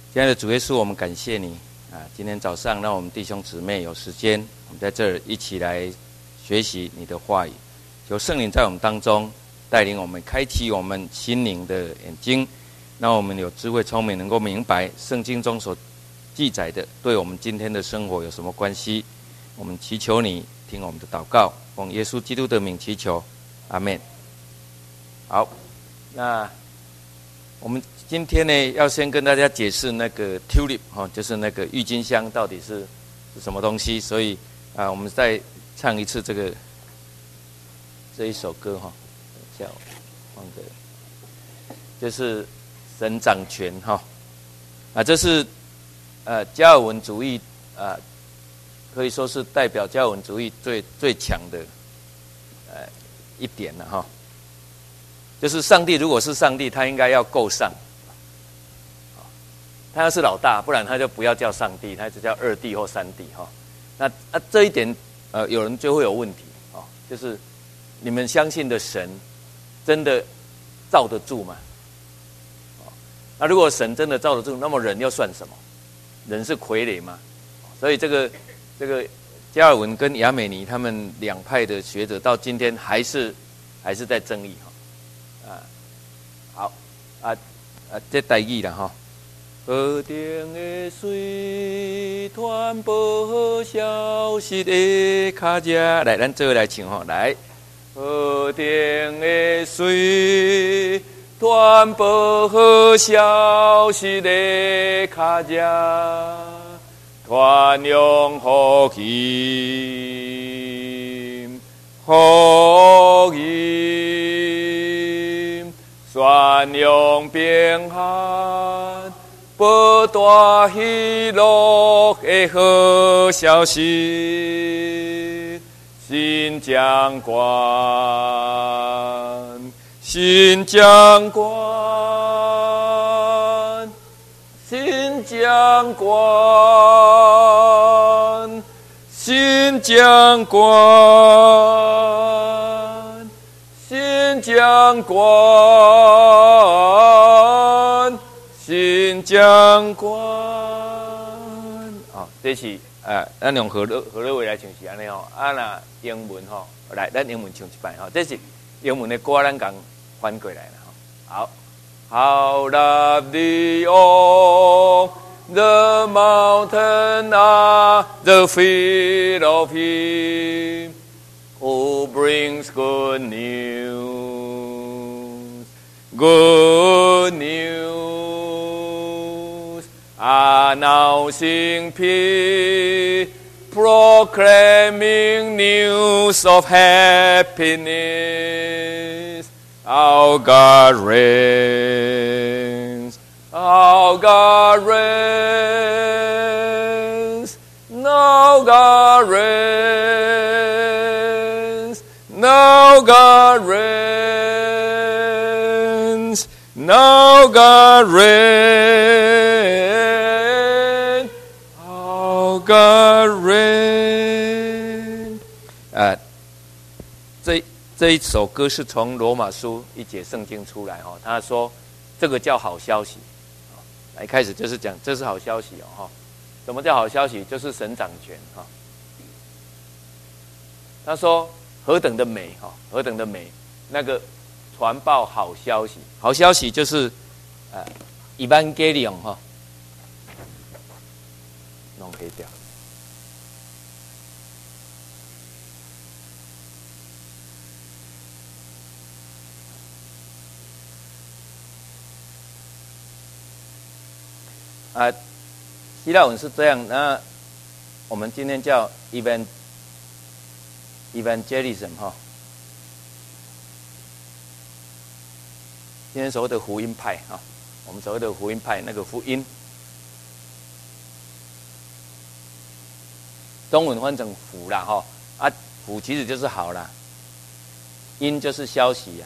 亲爱的主耶稣，我们感谢你啊！今天早上让我们弟兄姊妹有时间，我们在这儿一起来学习你的话语。求圣灵在我们当中带领我们，开启我们心灵的眼睛，让我们有智慧聪明，能够明白圣经中所记载的对我们今天的生活有什么关系。我们祈求你听我们的祷告，奉耶稣基督的名祈求，阿们。好，那我们今天呢，要先跟大家解释那个 tulip 就是那个郁金香到底是什么东西。所以我们再唱一次这一首歌哈，等一下我放个，就是神掌权这是加尔文主义可以说是代表加尔文主义最强的一点了哈。就是上帝如果是上帝，他应该要够上。他要是老大，不然他就不要叫上帝，他就叫二帝或三帝哈。那这一点有人就会有问题就是你们相信的神真的罩得住吗？那如果神真的罩得住，那么人又算什么？人是傀儡吗？所以这个加尔文跟亚美尼他们两派的学者到今天还是在争议好这台语啦哈。河顶的水，传播好消息的脚迹。来，咱做来唱来。河顶的水，传播好消息的脚迹，传扬福音，福音，宣扬平安。报大喜乐的好消息，新将官，新将官，新将官，新将官，新将官。新将官这是咱用何乐伟来唱是安尼那英文来，咱英文唱一摆这是英文的歌，咱讲翻过来了好 ，How lovely on the mountain are the feet of him who brings good news, good news.Announcing peace, proclaiming news of happiness. Our God reigns, our God reigns, now God reigns, now God reigns, now God reigns.God reign 这一首歌是从罗马书1节圣经出来他说这个叫好消息一开始就是讲这是好消息什么叫好消息？就是神掌权他说何等的美何等的美，那个传报好消息，好消息就是Evangelion弄黑掉。希腊文是这样，那我们今天叫 evangelism 今天所谓的福音派我们所谓的福音派那个福音，中文翻成福啦福其实就是好啦，音就是消息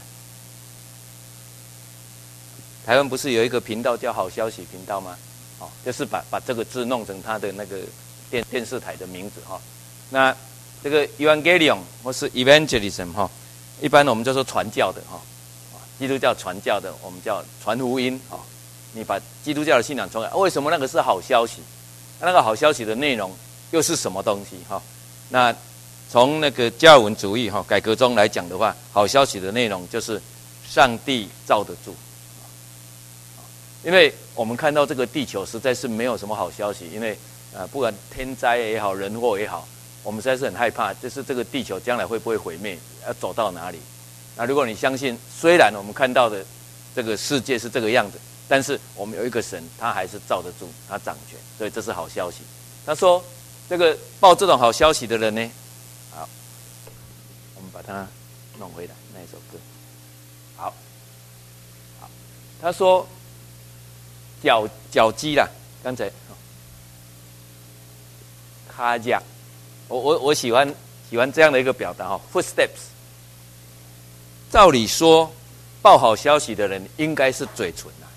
台湾不是有一个频道叫好消息频道吗？就是把这个字弄成他的那个电视台的名字那这个 Evangelion 或是 Evangelism 一般我们就说传教的基督教传教的，我们叫传福音你把基督教的信仰传给，为什么那个是好消息？那个好消息的内容又是什么东西？哈，那从那个加尔文主义改革中来讲的话，好消息的内容就是上帝罩得住。因为我们看到这个地球实在是没有什么好消息，因为不管天灾也好，人祸也好，我们实在是很害怕，就是这个地球将来会不会毁灭，要走到哪里？那如果你相信，虽然我们看到的这个世界是这个样子，但是我们有一个神，他还是罩得住，他掌权，所以这是好消息。他说，这个报这种好消息的人呢，好，我们把它弄回来那一首歌。好，他说。脚迹啦，刚才卡架，我喜欢这样的一个表达footsteps。照理说，报好消息的人应该是嘴唇啊，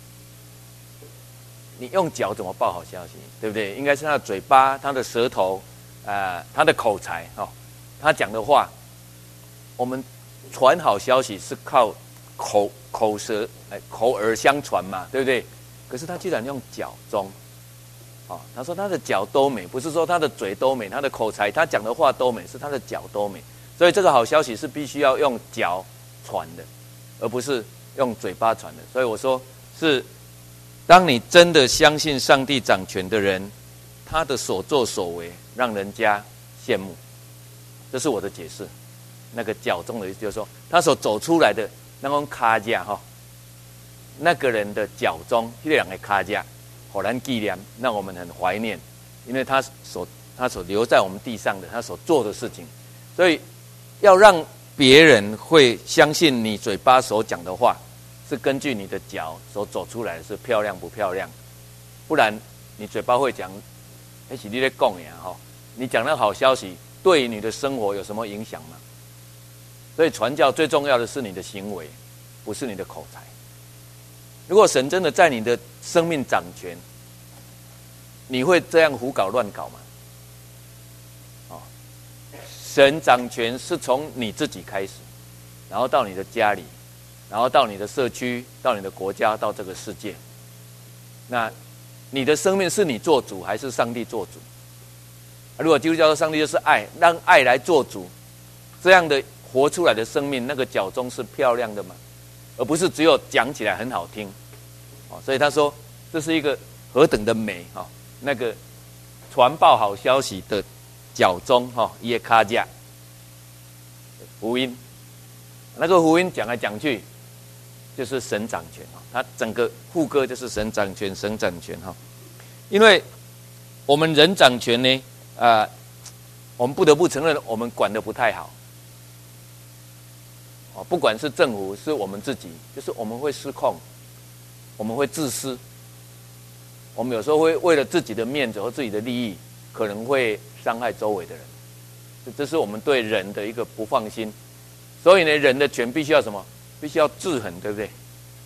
你用脚怎么报好消息，对不对？应该是他的嘴巴、他的舌头，他的口才他讲的话，我们传好消息是靠口舌口耳相传嘛，对不对？可是他居然用脚中，他说他的脚都美，不是说他的嘴都美，他的口才，他讲的话都美，是他的脚都美。所以这个好消息是必须要用脚传的，而不是用嘴巴传的。所以我说是，当你真的相信上帝掌权的人，他的所作所为让人家羡慕，这是我的解释。那个脚中的意思就是说，他所走出来的那种卡架那个人的脚中，这两个卡架，好难纪念，让我们很怀念，因为他所留在我们地上的，他所做的事情，所以要让别人会相信你嘴巴所讲的话，是根据你的脚所走出来的是漂亮不漂亮，不然你嘴巴会讲，那是你在讲呀你讲那个好消息，对你的生活有什么影响吗？所以传教最重要的是你的行为，不是你的口才。如果神真的在你的生命掌权，你会这样胡搞乱搞吗？神掌权是从你自己开始，然后到你的家里，然后到你的社区，到你的国家，到这个世界。那你的生命是你做主，还是上帝做主？如果基督教的上帝就是爱，让爱来做主，这样的活出来的生命，那个脚中是漂亮的吗？而不是只有讲起来很好听，所以他说这是一个何等的美那个传报好消息的脚中耶卡架福音，那个福音讲来讲去就是神掌权他整个副歌就是神掌权，神掌权因为我们人掌权呢我们不得不承认我们管得不太好。不管是政府是我们自己，就是我们会失控，我们会自私，我们有时候会为了自己的面子和自己的利益，可能会伤害周围的人，这是我们对人的一个不放心。所以呢，人的权必须要什么？必须要制衡，对不对？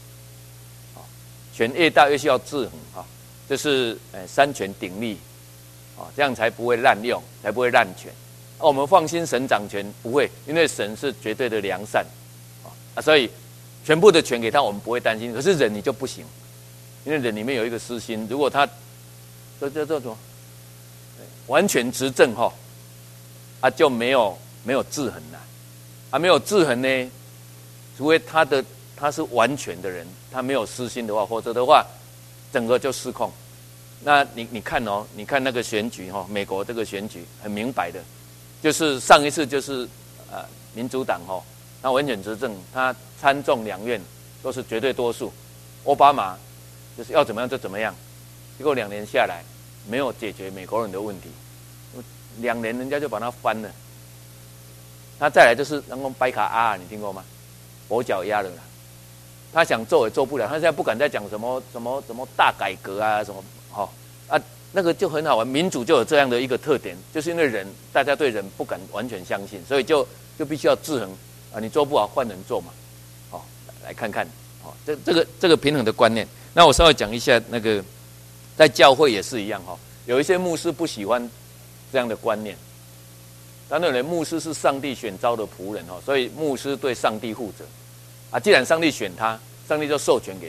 权越大越需要制衡这是三权鼎立这样才不会滥用，才不会滥权。我们放心神掌权不会，因为神是绝对的良善所以全部的权给他，我们不会担心。可是人你就不行，因为人里面有一个私心，如果他这什么完全执政就没有制衡了没有制衡呢，除非他是完全的人，他没有私心的话，否则的话整个就失控。那你看你看那个选举美国这个选举很明白的，就是上一次就是民主党他完全执政，他参众两院都是绝对多数，奥巴马就是要怎么样就怎么样，结果2年下来没有解决美国人的问题，2年人家就把他翻了。他再来就是那种白卡你听过吗？跛脚鸭了啦，他想做也做不了，他现在不敢再讲什么大改革什么那个就很好玩。民主就有这样的一个特点，就是因为大家对人不敢完全相信，所以就必须要制衡你做不好换人做嘛来看看这个平衡的观念。那我稍微讲一下那个在教会也是一样有一些牧师不喜欢这样的观念，他认为牧师是上帝选召的仆人所以牧师对上帝负责既然上帝选他，上帝就授权给他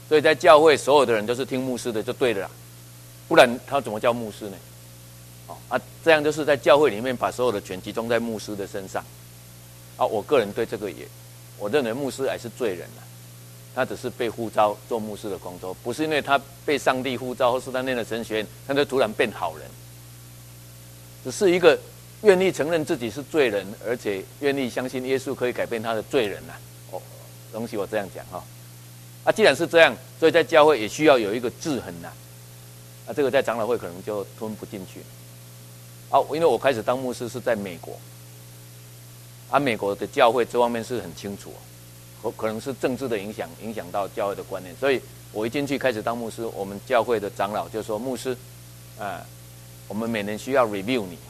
所以在教会所有的人都是听牧师的就对了啦，不然他怎么叫牧师呢？这样就是在教会里面把所有的权集中在牧师的身上。我个人对这个我认为牧师还是罪人啦，他只是被呼召做牧师的工作，不是因为他被上帝呼召或是他念了神学院，他就突然变好人，只是一个愿意承认自己是罪人，而且愿意相信耶稣可以改变他的罪人啦。容许我这样讲既然是这样，所以在教会也需要有一个制衡啦。这个在长老会可能就吞不进去。因为我开始当牧师是在美国，美国的教会这方面是很清楚，可能是政治的影响到教会的观念，所以我一进去开始当牧师，我们教会的长老就说：牧师，我们每年需要 review 你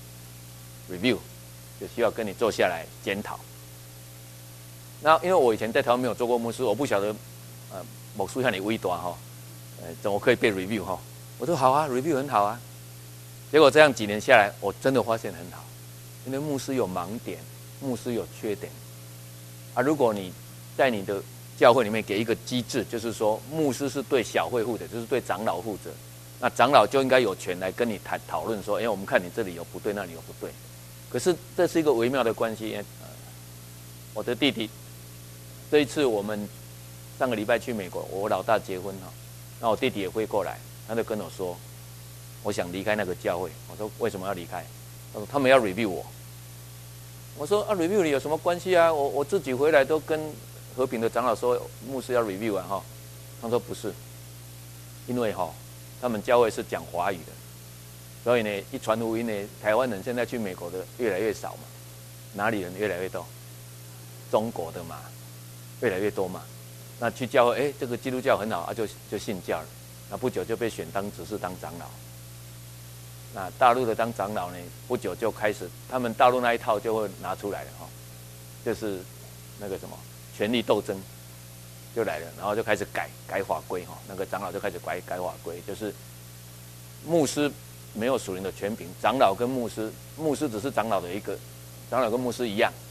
review 就需要跟你坐下来检讨。那因为我以前在台湾没有做过牧师，我不晓得某书向你微短怎么可以被 review 我说好啊 ，review 很好啊。结果这样几年下来，我真的发现很好，因为牧师有盲点，牧师有缺点如果你在你的教会里面给一个机制，就是说牧师是对小会负责，就是对长老负责，那长老就应该有权来跟你讨论说，我们看你这里有不对，那里有不对。可是这是一个微妙的关系。我的弟弟这一次我们上个礼拜去美国，我老大结婚那我弟弟也会过来，他就跟我说，我想离开那个教会。我说为什么要离开？他说他们要 review 我。我说review 你有什么关系啊？我自己回来都跟和平的长老说，牧师要 review 他说不是，因为他们教会是讲华语的，所以呢，一传福音呢，台湾人现在去美国的越来越少嘛，哪里人越来越多？中国的嘛，越来越多嘛。那去教会，这个基督教很好就信教了。那不久就被选只是当长老。那大陆的当长老呢，不久就开始，他们大陆那一套就会拿出来了就是那个什么权力斗争就来了，然后就开始改法规那个长老就开始改法规，就是牧师没有属灵的权柄，长老跟牧师只是长老的一个，长老跟牧师一样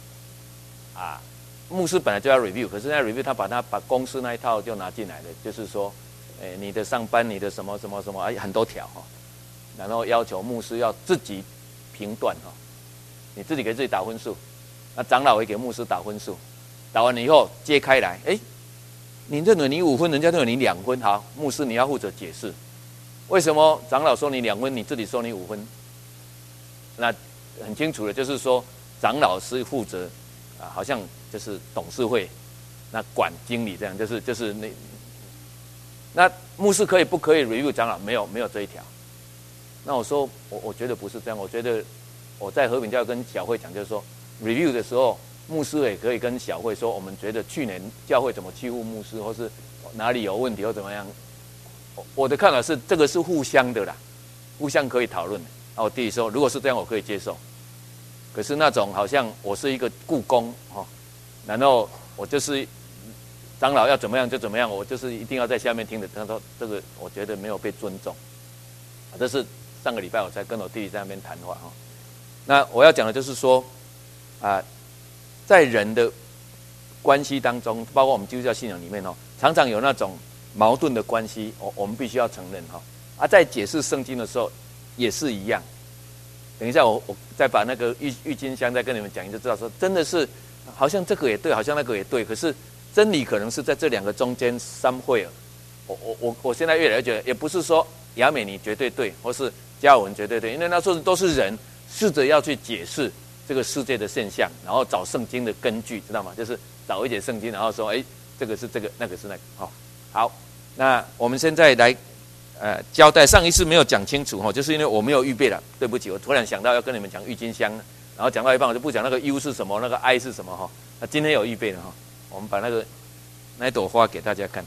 牧师本来就要 review， 可是那 review 他把公司那一套就拿进来了，就是说你的上班，你的什么什么什么很多条然后要求牧师要自己评断你自己给自己打分数，那长老会给牧师打分数，打完了以后揭开来，你认为你5分，人家认为你2分，好，牧师你要负责解释，为什么长老说你2分，你自己说你5分？那很清楚的，就是说长老是负责好像就是董事会，那管经理这样，就是那牧师可以不可以 review 长老？没有这一条。那我说我觉得不是这样，我觉得我在和平教会跟小会讲，就是说 review 的时候，牧师也可以跟小会说，我们觉得去年教会怎么欺负牧师，或是哪里有问题或怎么样。我的看法是这个是互相的啦，互相可以讨论的。我弟弟说，如果是这样我可以接受。可是那种好像我是一个雇工然后我就是长老要怎么样就怎么样，我就是一定要在下面听的。他说这个我觉得没有被尊重。这是上个礼拜我才跟我弟弟在那边谈话那我要讲的就是说在人的关系当中，包括我们基督教信仰里面常常有那种矛盾的关系，我们必须要承认在解释圣经的时候也是一样。等一下我再把那个郁金香再跟你们讲，你就知道说真的是好像这个也对，好像那个也对，可是真理可能是在这2个中间somewhere。我现在越来越觉得，也不是说亚美尼绝对对，或是加尔文绝对对，因为那时候都是人试着要去解释这个世界的现象，然后找圣经的根据，知道吗？就是找一节圣经，然后说这个是这个，那个是那个好，那我们现在来交代，上一次没有讲清楚就是因为我没有预备了，对不起，我突然想到要跟你们讲郁金香，然后讲到一半我就不讲那个 U 是什么，那个 I 是什么那今天有预备了我们把那一朵花给大家看。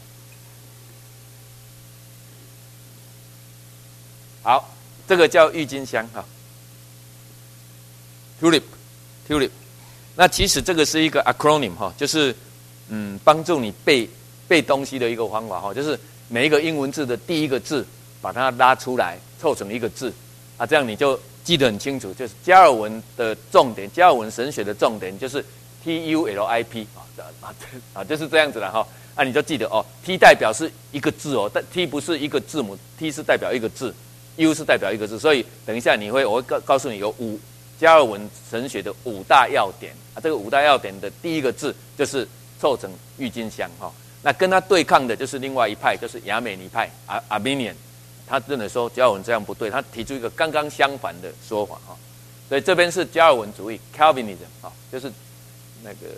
好，这个叫郁金香tulip。那其实这个是一个 acronym 就是帮助你背东西的一个方法就是每一个英文字的第一个字把它拉出来凑成一个字这样你就记得很清楚。就是加尔文的重点，加尔文神学的重点就是 TULIP 就是这样子了啊，你就记得哦 ，T 代表是一个字哦，但 T 不是一个字母 ，T 是代表一个字 ，U 是代表一个字，所以等一下我会告诉你有加尔文神学的5大要点啊，这个5大要点的第一个字就是凑成郁金香哈。那跟他对抗的就是另外一派，就是亚美尼派Arminian， 他认为说加尔文这样不对，他提出一个刚刚相反的说法哈。所以这边是加尔文主义 Calvinism 哈，就是那个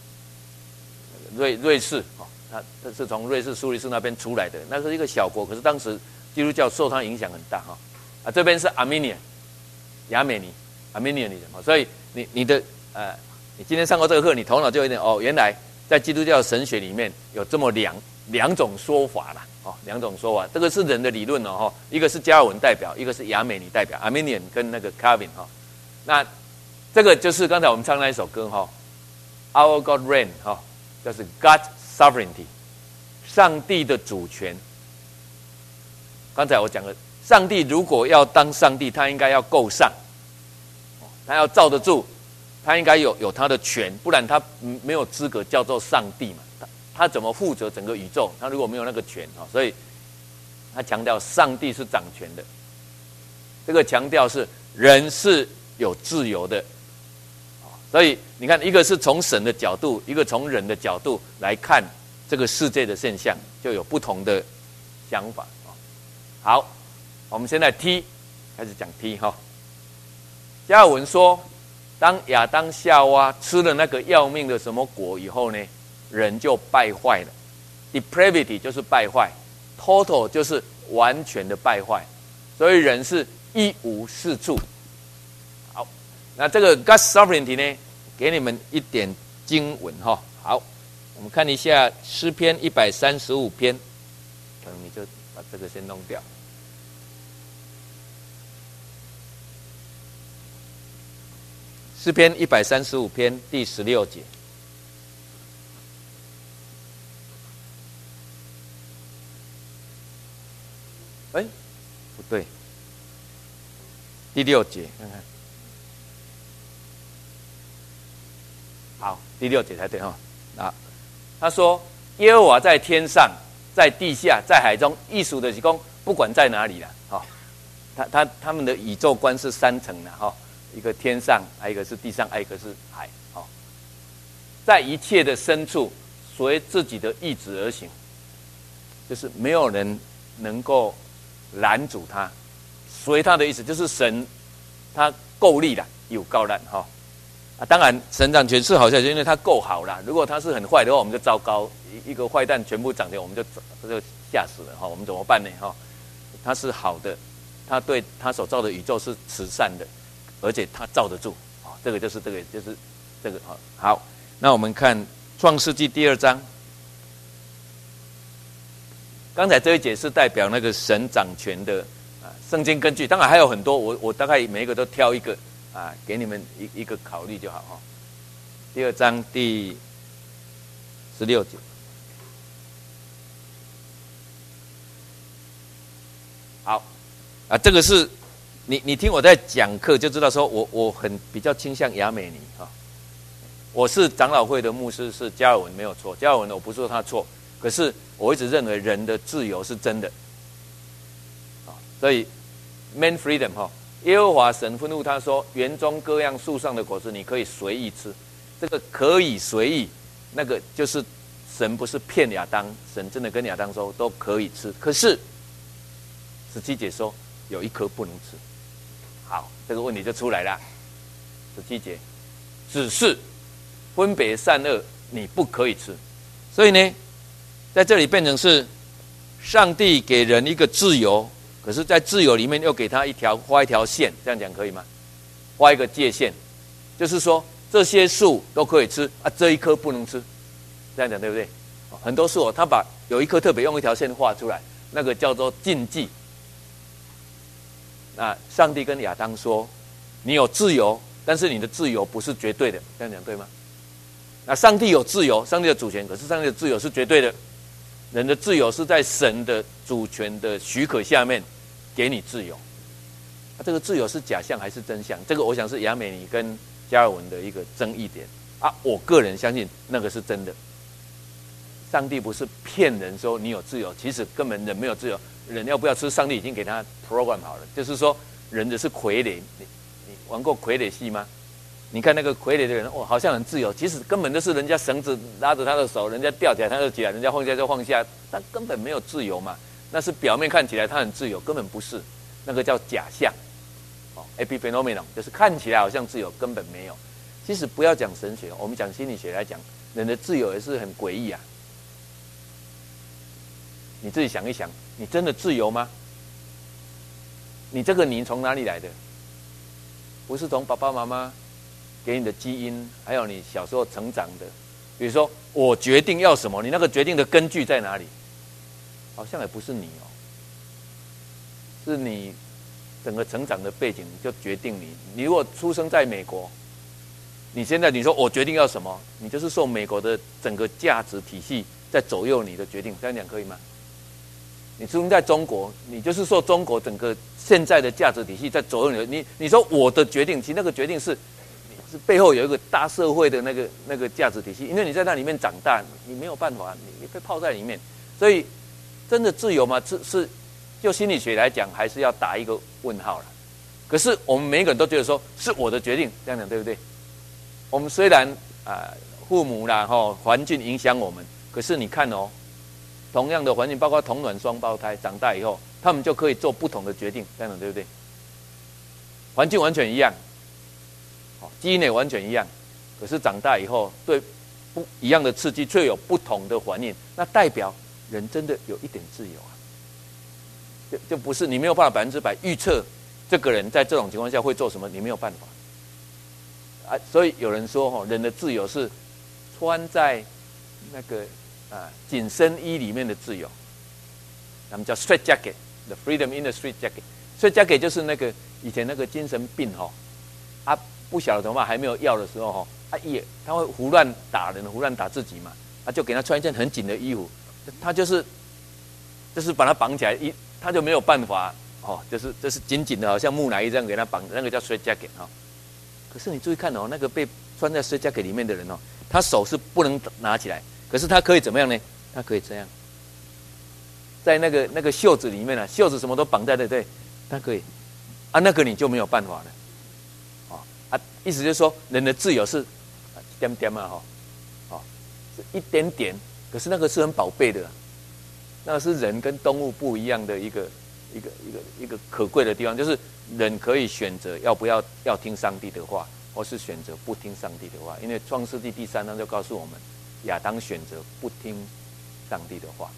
瑞士哈，他是从瑞士苏黎世那边出来的，那是一个小国，可是当时基督教受他影响很大哈。啊，这边是 Arminian 亚美尼 Arminianism， 所以你今天上过这个课，你头脑就有点哦，原来在基督教神学里面有这么两种说法啦，哦，两种说法，这个是人的理论哦，一个是加尔文代表，一个是亚美尼代表 Arminian 跟那个 Calvin 哈。那这个就是刚才我们唱那一首歌哈 ，Our God Reign 哈，就是 God's Sovereignty， 上帝的主权。刚才我讲了，上帝如果要当上帝，他应该要够上，他要罩得住。他应该有他的权，不然他没有资格叫做上帝嘛。他怎么负责整个宇宙？他如果没有那个权，所以他强调上帝是掌权的。这个强调是人是有自由的，所以你看，一个是从神的角度，一个从人的角度来看这个世界的现象，就有不同的想法。好，我们现在 T 开始讲 T 哈。加尔文说，当亚当夏娃吃了那个要命的什么果以后呢，人就败坏了。Depravity 就是败坏 ，Total 就是完全的败坏，所以人是一无是处。好，那这个 God's Sovereignty 呢，给你们一点经文哈。好，我们看一下诗篇135篇，你就把这个先弄掉。诗篇135篇第16节。哎，不对，第6节，看看。好，第6节才对哈。啊，他说：“耶和华在天上，在地下，在海中，意思的是说，不管在哪里啦，哈，他们的宇宙观是3层的哈。”一个天上，还有一个是地上，还有一个是海，哦，在一切的深处，随自己的意志而行，就是没有人能够拦阻他，随他的意思，就是神他够力啦，有够力哈。啊，当然神掌权是好消息，因为他够好啦。如果他是很坏的话，我们就糟糕，一个坏蛋全部掌权，我们就吓死了哈。我们怎么办呢？哈，他是好的，他对他所造的宇宙是慈善的。而且他罩得住，这个就是这个好。那我们看创世纪第2章，刚才这一节是代表那个神掌权的圣经根据，当然还有很多，我大概每一个都挑一个给你们一个考虑就好哈。第2章第16节，好这个是。你听我在讲课就知道，说我很比较倾向亚美尼哈。我是长老会的牧师，是加尔文没有错，加尔文我不是说他错，可是我一直认为人的自由是真的，所以 man freedom 哈，耶和华神吩咐他说，园中各样树上的果子你可以随意吃，这个可以随意，那个就是神不是骗亚当，神真的跟亚当说都可以吃，可是17节说有一颗不能吃。好，这个问题就出来了。17节，只是分别善恶，你不可以吃。所以呢，在这里变成是上帝给人一个自由，可是在自由里面又给他画一条线，这样讲可以吗？画一个界限，就是说这些树都可以吃这一棵不能吃，这样讲对不对？很多树他把有一棵特别用一条线画出来，那个叫做禁忌。那上帝跟亚当说：“你有自由，但是你的自由不是绝对的。”这样讲对吗？那上帝有自由，上帝的主权，可是上帝的自由是绝对的。人的自由是在神的主权的许可下面给你自由。这个自由是假象还是真相？这个我想是亚美尼跟加尔文的一个争议点我个人相信那个是真的。 上帝不是骗人说你有自由，其实根本人没有自由。人要不要吃，上帝已经给他 program 好了。就是说，人的是傀儡。你玩过傀儡戏吗？你看那个傀儡的人，好像很自由，其实根本就是人家绳子拉着他的手，人家吊起来他就起来，人家放下就放下，他根本没有自由嘛。那是表面看起来他很自由，根本不是，那个叫假象。epiphenomenon 就是看起来好像自由，根本没有。其实不要讲神学，我们讲心理学来讲，人的自由也是很诡异啊。你自己想一想，你真的自由吗？你这个你从哪里来的？不是从爸爸妈妈给你的基因，还有你小时候成长的。比如说，我决定要什么，你那个决定的根据在哪里？好像也不是你哦，是你整个成长的背景就决定你。你如果出生在美国，你现在你说我决定要什么，你就是受美国的整个价值体系在左右你的决定，这样讲可以吗？你出生在中国，你就是受中国整个现在的价值体系在左右你的。你说我的决定，其实那个决定是背后有一个大社会的那个价值体系，因为你在那里面长大，你没有办法，你被泡在里面，所以真的自由吗？是就心理学来讲，还是要打一个问号了。可是我们每一个人都觉得说是我的决定，这样讲对不对？我们虽然父母啦环境影响我们，可是你看哦，同样的环境，包括同卵双胞胎长大以后，他们就可以做不同的决定，这样讲对不对？环境完全一样，基因也完全一样，可是长大以后对不一样的刺激却有不同的反应，那代表人真的有一点自由啊。就不是你没有办法100%预测这个人在这种情况下会做什么，你没有办法。所以有人说人的自由是穿在那个紧身衣里面的自由，他们叫 straight jacket，the freedom in the straight jacket。straight jacket 就是那个以前那个精神病不晓得怎么办，还没有药的时候他会胡乱打人，胡乱打自己嘛，就给他穿一件很紧的衣服，他就是把他绑起来，他就没有办法就是紧紧的，好像木乃伊这样给他绑，那个叫 straight jacket。可是你注意看那个被穿在 straight jacket 里面的人他手是不能拿起来，可是他可以怎么样呢？他可以这样，在那个袖子里面袖子什么都绑在，对不对？他可以那个你就没有办法了意思就是说，人的自由是一点点是一点点，可是那个是很宝贝的，那个是人跟动物不一样的一个可贵的地方，就是人可以选择要不要听上帝的话，或是选择不听上帝的话。因为创世纪第3章就告诉我们，亚当选择不听上帝的话，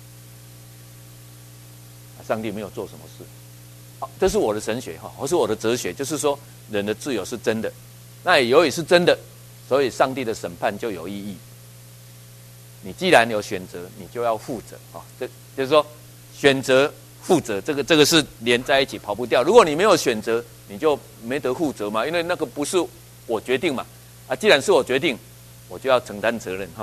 上帝没有做什么事。这是我的神学或是我的哲学，就是说人的自由是真的，那也由于是真的，所以上帝的审判就有意义。你既然有选择，你就要负责这就是说选择负责，这个是连在一起，跑不掉。如果你没有选择，你就没得负责嘛，因为那个不是我决定嘛既然是我决定，我就要承担责任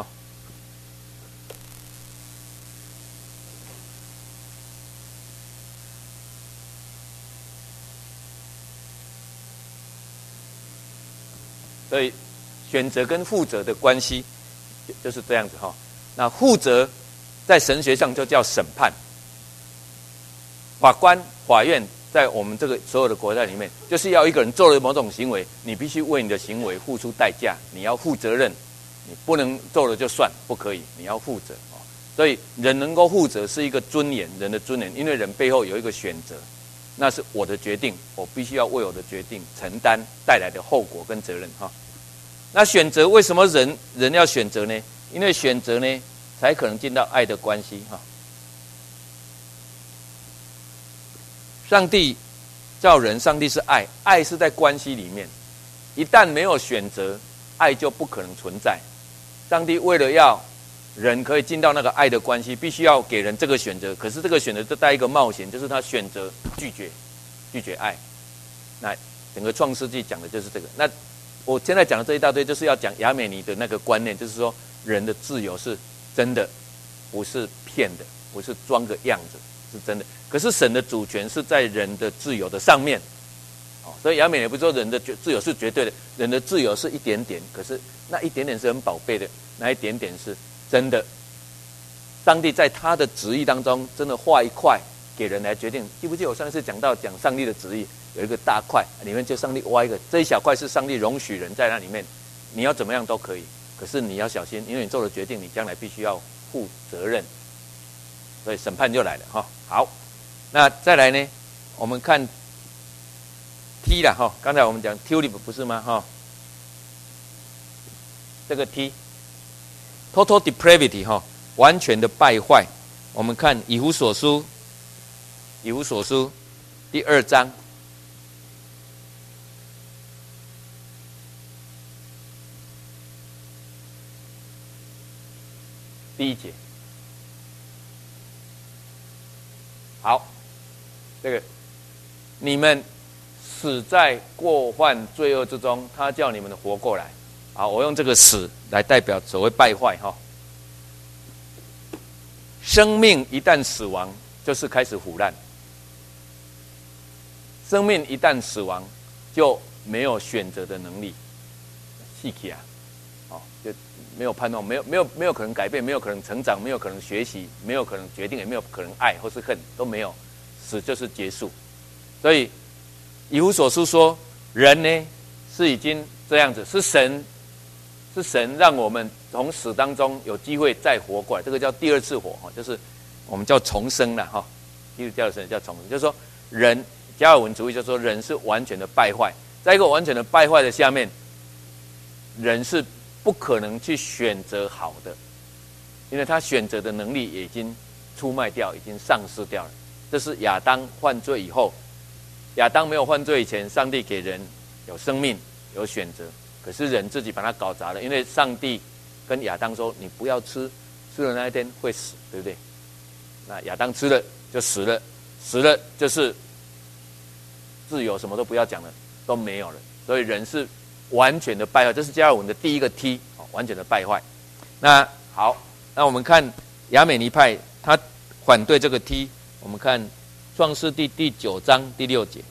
所以选择跟负责的关系就是这样子那负责在神学上就叫审判。法官、法院在我们这个所有的国家里面，就是要一个人做了某种行为，你必须为你的行为付出代价，你要负责任，你不能做了就算，不可以，你要负责所以人能够负责是一个尊严，人的尊严，因为人背后有一个选择，那是我的决定，我必须要为我的决定承担带来的后果跟责任那选择为什么人要选择呢？因为选择呢，才可能进到爱的关系上帝造人，上帝是爱，爱是在关系里面，一旦没有选择，爱就不可能存在。上帝为了要人可以进到那个爱的关系，必须要给人这个选择，可是这个选择就带一个冒险，就是他选择拒绝爱。那整个创世纪讲的就是这个。那我现在讲的这一大堆，就是要讲亚美尼的那个观念，就是说人的自由是真的，不是骗的，不是装个样子，是真的。可是神的主权是在人的自由的上面所以亚美尼不是说人的自由是绝对的，人的自由是一点点，可是那一点点是很宝贝的，那一点点是真的上帝在他的旨意当中真的画一块给人来决定。记不记得我上次讲上帝的旨意有一个大块，里面就上帝挖一个，这一小块是上帝容许人在那里面，你要怎么样都可以，可是你要小心，因为你做了决定，你将来必须要负责任，所以审判就来了哈。好，那再来呢，我们看 T 啦哈，刚才我们讲 tulip 不是吗哈？这个 T，total depravity 哈，完全的败坏。我们看以弗所书第2章。第1节，好，这个你们死在过犯罪恶之中，他叫你们活过来。好，我用这个死来代表所谓败坏哈。生命一旦死亡，就是开始腐烂。生命一旦死亡，就没有选择的能力，细气啊，哦，就没有盼望，没有可能改变，没有可能成长，没有可能学习，没有可能决定，也没有可能爱或是恨，都没有，死就是结束。所以以弗所书说，人呢是已经这样子，是神让我们从死当中有机会再活过来，这个叫第2次活哈，就是我们叫重生了哈。基督教的神叫重生，就是说人加尔文主义就说人是完全的败坏，在一个完全的败坏的下面，人是不可能去选择好的，因为他选择的能力也已经出卖掉，已经丧失掉了。这是亚当犯罪以后，亚当没有犯罪以前，上帝给人有生命有选择，可是人自己把它搞砸了，因为上帝跟亚当说：“你不要吃，吃了那一天会死，对不对？”那亚当吃了就死了，死了就是自由，什么都不要讲了，都没有了。所以人是完全的败坏，这是加尔文的第一个 T， 完全的败坏。那好，那我们看亚美尼派，他反对这个 T， 我们看创世纪第9章第6节。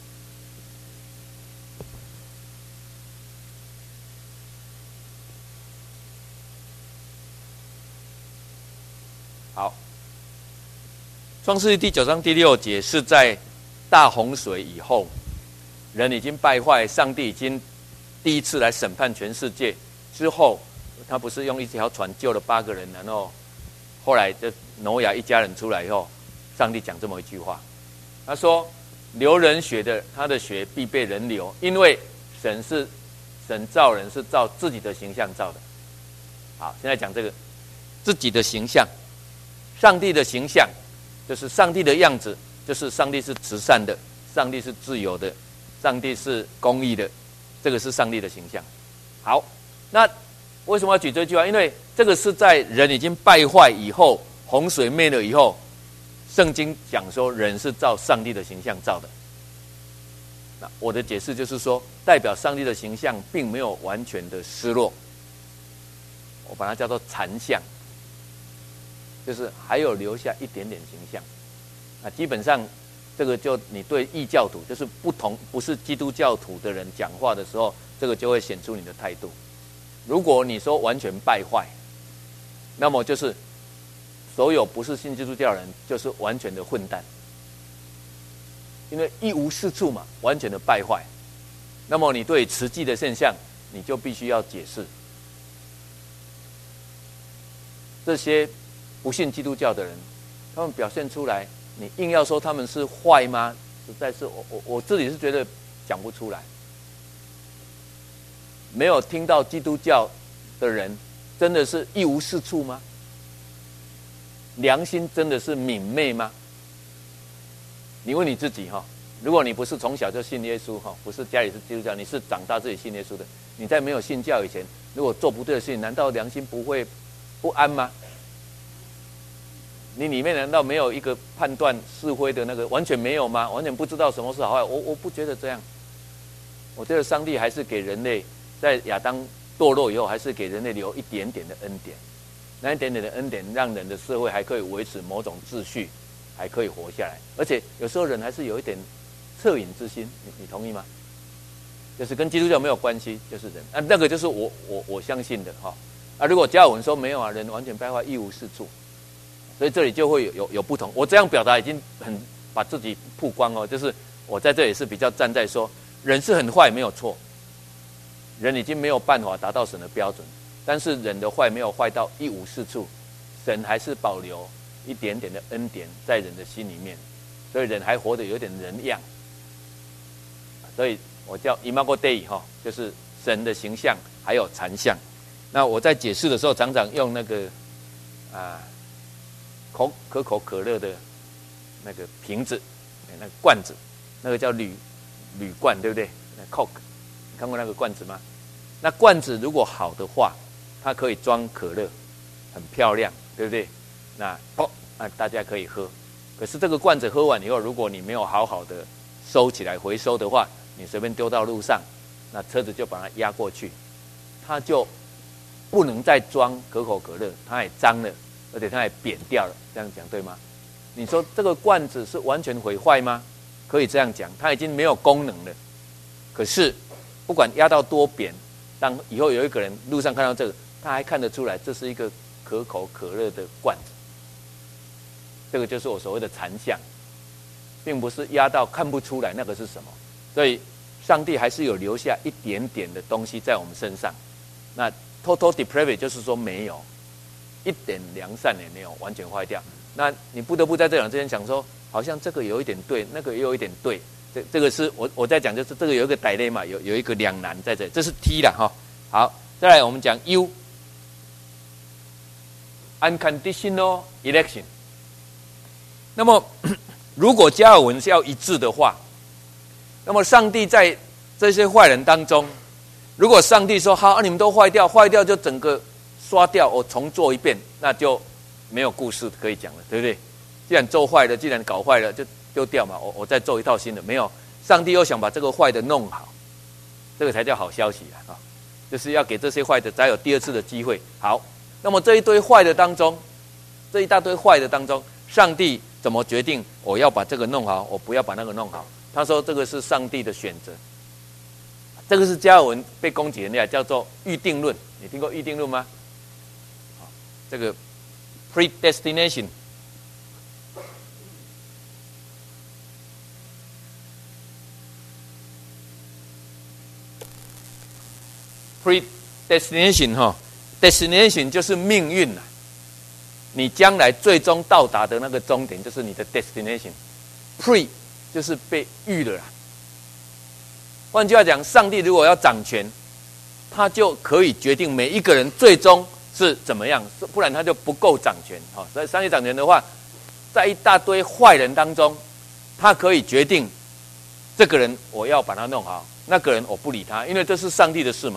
好，创世纪第9章第6节是在大洪水以后，人已经败坏，上帝已经第一次来审判全世界之后，他不是用一条船救了8个人，然后后来就挪亚一家人出来以后，上帝讲这么一句话，他说：“流人血的，他的血必被人流，因为神造人是照自己的形象造的。”好，现在讲这个自己的形象，上帝的形象就是上帝的样子，就是上帝是慈善的，上帝是自由的，上帝是公义的，这个是上帝的形象。好，那为什么要举这句话？因为这个是在人已经败坏以后，洪水灭了以后，圣经讲说人是照上帝的形象造的。那我的解释就是说，代表上帝的形象并没有完全的失落，我把它叫做残像，就是还有留下一点点形象。那基本上这个就你对异教徒，就是不是基督教徒的人讲话的时候，这个就会显出你的态度。如果你说完全败坏，那么就是所有不是信基督教的人就是完全的混蛋，因为一无是处嘛，完全的败坏。那么你对实际的现象，你就必须要解释。这些不信基督教的人，他们表现出来，你硬要说他们是坏吗？实在是我自己是觉得讲不出来。没有听到基督教的人，真的是一无是处吗？良心真的是泯灭吗？你问你自己哈，如果你不是从小就信耶稣哈，不是家里是基督教，你是长大自己信耶稣的，你在没有信教以前，如果做不对的事情，难道良心不会不安吗？你里面难道没有一个判断是非的那个，完全没有吗？完全不知道什么是好坏？我不觉得这样。我觉得上帝还是给人类在亚当堕落以后，还是给人类留一点点的恩典，那一点点的恩典让人的社会还可以维持某种秩序，还可以活下来。而且有时候人还是有一点恻隐之心，你同意吗？就是跟基督教没有关系，就是人那个就是我相信的哈。如果加尔文说没有啊，人完全败坏一无是处， 所以这里就会有不同。我这样表达已经很把自己曝光哦，就是我在这里是比较站在说，人是很坏没有错，人已经没有办法达到神的标准，但是人的坏没有坏到一无是处，神还是保留一点点的恩典在人的心里面，所以人还活得有点人样。所以我叫 Imago Dei 哈，就是神的形象还有残像。那我在解释的时候，常常用那个可口可乐的那个瓶子，那个罐子，那个叫铝罐，对不对？那 Coke， 你看过那个罐子吗？那罐子如果好的话，它可以装可乐，很漂亮，对不对？那大家可以喝。可是这个罐子喝完以后，如果你没有好好的收起来回收的话，你随便丢到路上，那车子就把它压过去，它就不能再装可口可乐，它也脏了，而且它也扁掉了。这样讲对吗？你说这个罐子是完全毁坏吗？可以这样讲，它已经没有功能了。可是不管压到多扁，当以后有一个人路上看到这个，他还看得出来这是一个可口可乐的罐子。这个就是我所谓的残像，并不是压到看不出来那个是什么。所以上帝还是有留下一点点的东西在我们身上。那 total depravity 就是说没有一点良善也没有完全坏掉。那你不得不在这两之间想说，好像这个有一点对，那个也有一点对。这个是我在讲，就是这个有一个dilemma，有一个两难在这里，这是 T 啦哈。好，再来我们讲 U， unconditional election。那么如果加尔文是要一致的话，那么上帝在这些坏人当中，如果上帝说好，你们都坏掉就整个刷掉，我重做一遍，那就没有故事可以讲了，对不对？既然做坏了，既然搞坏了，就丢掉嘛，我再做一套新的。没有，上帝又想把这个坏的弄好，这个才叫好消息啊！就是要给这些坏的再有第二次的机会。好，那么这一堆坏的当中，这一大堆坏的当中，上帝怎么决定我要把这个弄好，我不要把那个弄好？他说这个是上帝的选择。这个是加尔文被攻击的那样叫做预定论，你听过预定论吗？这个 predestination。predestination 哈 ，destination 就是命运啦，你将来最终到达的那个终点就是你的 destination。pre 就是被预了啦。换句话讲，上帝如果要掌权，他就可以决定每一个人最终是怎么样，不然他就不够掌权。所以上帝掌权的话，在一大堆坏人当中，他可以决定这个人我要把他弄好，那个人我不理他，因为这是上帝的事嘛。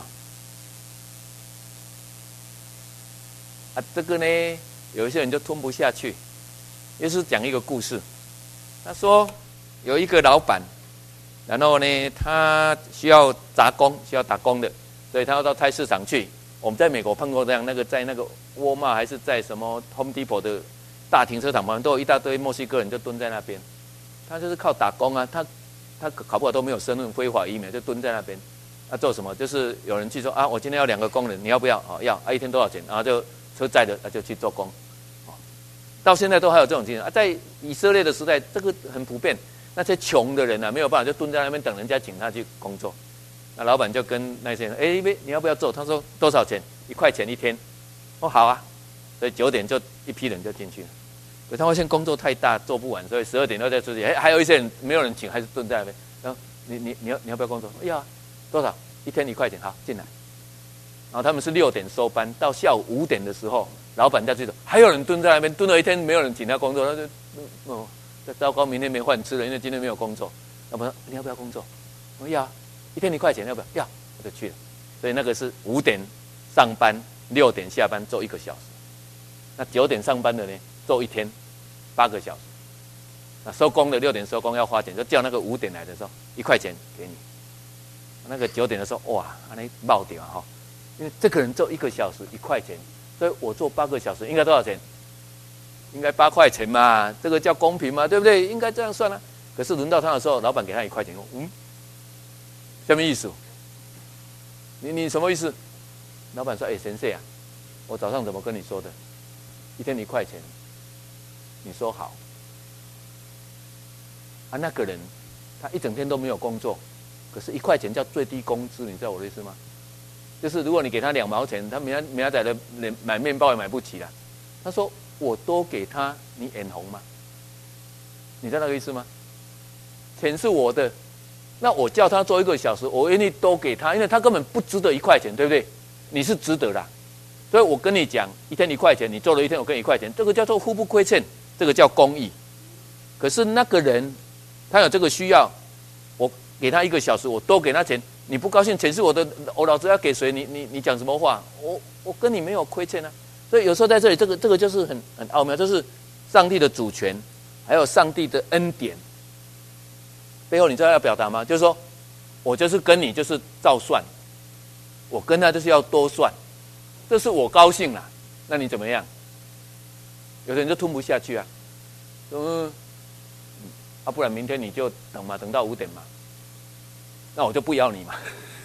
这个呢，有一些人就吞不下去。耶稣讲一个故事，他说有一个老板，然后呢，他需要杂工，需要打工的，所以他要到菜市场去。我们在美国碰过这样，那个在那个沃尔玛还是在什么 Home Depot 的大停车场旁边，都有一大堆墨西哥人就蹲在那边。他就是靠打工啊，他搞不好都没有身份，非法移民就蹲在那边。做什么？就是有人去说我今天要2个工人，你要不要？要。一天多少钱？然后就车载的就去做工。到现在都还有这种情况在以色列的时代，这个很普遍。那些穷的人没有办法，就蹲在那边等人家请他去工作。那老板就跟那些人，你要不要做？他说多少钱？1块钱1天。好啊。所以9点就一批人就进去了。可他发现工作太大，做不完，所以12点又再出去。还有一些人没有人请，还是蹲在那边。然后你要不要工作？要啊。多少？1天1块钱。好，进来。然后他们是6点收班，到下午5点的时候，老板再去走，还有人蹲在那边，蹲了一天，没有人请他工作，他就糟糕，明天没饭吃了，因为今天没有工作。老板说你要不要工作？我要，1天1块钱，要不要？要，我就去了。所以那个是5点上班，6点下班，做1个小时。那9点上班的呢，做1天8个小时。那收工的6点收工要花钱，就叫那个5点来的时候1块钱给你。那个9点的时候，哇，那爆掉哈！因为这个人做1个小时1块钱，所以我做8个小时应该多少钱？应该8块钱嘛，这个叫公平嘛，对不对？应该这样算啊。可是轮到他的时候，老板给他1块钱，什么意思？你什么意思？老板说：先生啊，我早上怎么跟你说的？1天1块钱， 你说好。啊，那个人他一整天都没有工作，可是1块钱叫最低工资，你知道我的意思吗？就是如果你给他2毛钱，他明仔载的连买面包也买不起了。他说我多给他，你眼红吗？你知道那个意思吗？钱是我的，那我叫他做1个小时，我愿意多给他，因为他根本不值得1块钱，对不对？你是值得啦，所以我跟你讲，1天1块钱，你做了1天，我给你1块钱，这个叫做互不亏欠，这个叫公益。可是那个人他有这个需要，我给他1个小时，我多给他钱，你不高兴，钱是我的，我老子要给谁？你讲什么话？我跟你没有亏欠啊。所以有时候在这里，这个就是很奥妙，就是上帝的主权，还有上帝的恩典。背后你知道要表达吗？就是说我就是跟你就是照算，我跟他就是要多算，这是我高兴啦。那你怎么样？有的人就吞不下去啊，不然明天你就等嘛，等到5点嘛，那我就不要你嘛，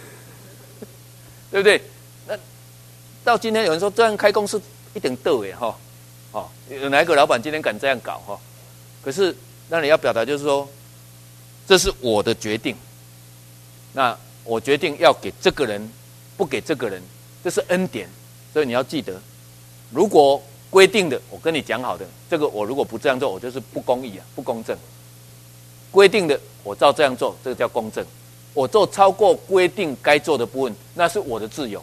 对不对？那到今天有人说这样开公司一点逗耶哈，有哪一个老板今天敢这样搞哈？可是那你要表达就是说，这是我的决定，那我决定要给这个人，不给这个人，这是恩典，所以你要记得，如果规定的我跟你讲好的，这个我如果不这样做，我就是不公义啊，不公正。规定的我照这样做，这个叫公正。我做超过规定该做的部分，那是我的自由，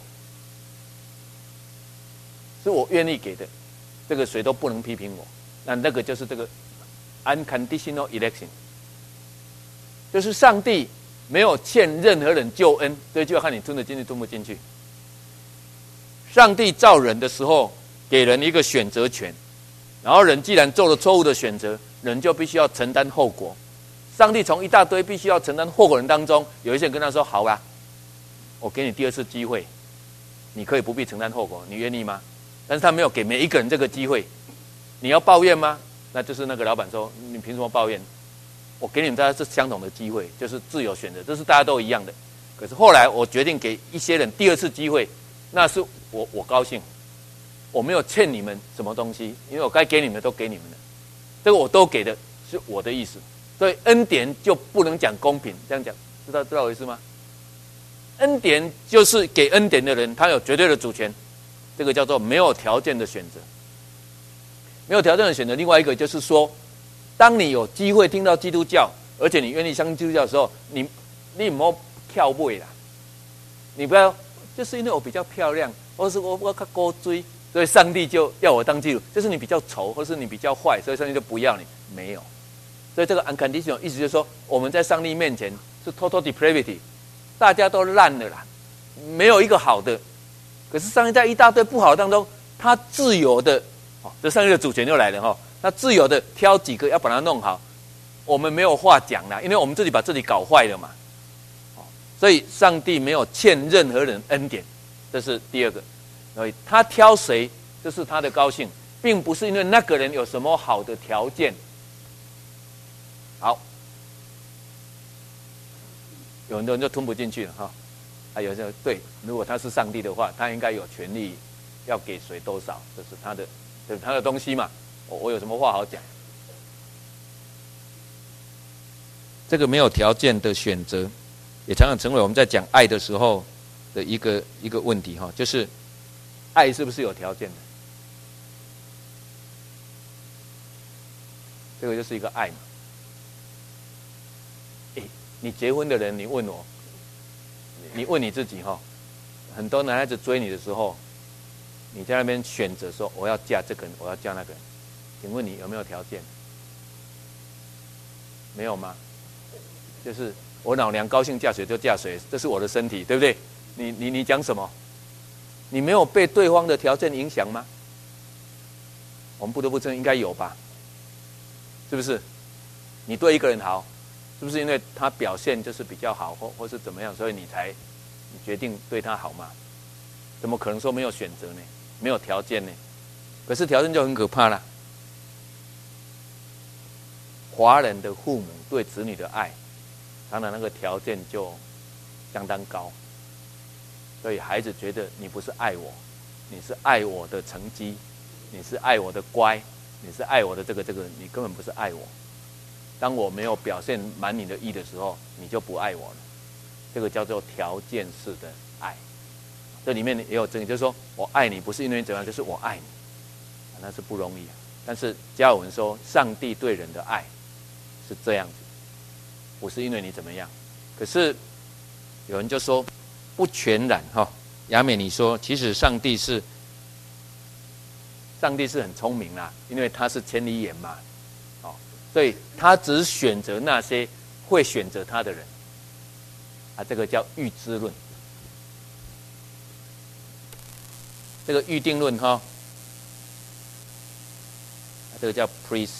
是我愿意给的，这个谁都不能批评我。那个就是这个 unconditional election， 就是上帝没有欠任何人救恩，所以就要看你吞得进去吞不进去。上帝造人的时候给人一个选择权，然后人既然做了错误的选择，人就必须要承担后果。上帝从一大堆必须要承担后果人当中，有一些人跟他说：“好啦，我给你第2次机会，你可以不必承担后果，你愿意吗？”但是他没有给每一个人这个机会。你要抱怨吗？那就是那个老板说：“你凭什么抱怨？我给你们大家是相同的机会，就是自由选择，这是大家都一样的。可是后来我决定给一些人第2次机会，那是我高兴，我没有欠你们什么东西，因为我该给你们的都给你们了，这个我都给的是我的意思。”所以恩典就不能讲公平，这样讲知道我意思吗？恩典就是给恩典的人，他有绝对的主权，这个叫做没有条件的选择。没有条件的选择，另外一个就是说，当你有机会听到基督教，而且你愿意相信基督教的时候，你不要跳位啦，你不要就是因为我比较漂亮，或是我较高追，所以上帝就要我当基督，就是你比较丑，或是你比较坏，所以上帝就不要你，没有。所以这个 unconditional 意思就是说，我们在上帝面前是 total depravity， 大家都烂了啦，没有一个好的。可是上帝在一大堆不好的当中，他自由的，这上帝的主权就来了哈，他自由的挑几个要把它弄好，我们没有话讲啦，因为我们自己把自己搞坏了嘛。所以上帝没有欠任何人恩典，这是第2个。所以他挑谁，这是他的高兴，并不是因为那个人有什么好的条件。好，有很多人就吞不进去了哈。有些对，如果他是上帝的话，他应该有权利要给谁多少，这是他的，这是他的东西嘛。我有什么话好讲？ 这个没有条件的选择，也常常成为我们在讲爱的时候的一个问题哈，就是爱是不是有条件的？这个就是一个爱嘛。你结婚的人，你问我，你问你自己哈，很多男孩子追你的时候，你在那边选择说我要嫁这个人，我要嫁那个人，请问你有没有条件？没有吗？就是我老娘高兴嫁谁就嫁谁，这是我的身体，对不对？你讲什么？你没有被对方的条件影响吗？我们不得不承认应该有吧？是不是？你对一个人好，是不是因为他表现就是比较好，或是怎么样，所以你决定对他好吗？怎么可能说没有选择呢？没有条件呢？可是条件就很可怕了。华人的父母对子女的爱，当然那个条件就相当高，所以孩子觉得你不是爱我，你是爱我的成绩，你是爱我的乖， 你是爱我的这个，你根本不是爱我。当我没有表现满你的意的时候，你就不爱我了。这个叫做条件式的爱。这里面也有争议，就是说我爱你不是因为怎样，就是我爱你，那是不容易啊。但是加尔文说，上帝对人的爱是这样子，不是因为你怎么样。可是有人就说不全然哈。雅美你说，其实上帝是很聪明啦，因为他是千里眼嘛，哦，所以他只选择那些会选择他的人，啊，这个叫预知论。这个预定论哈，这个叫 prescience。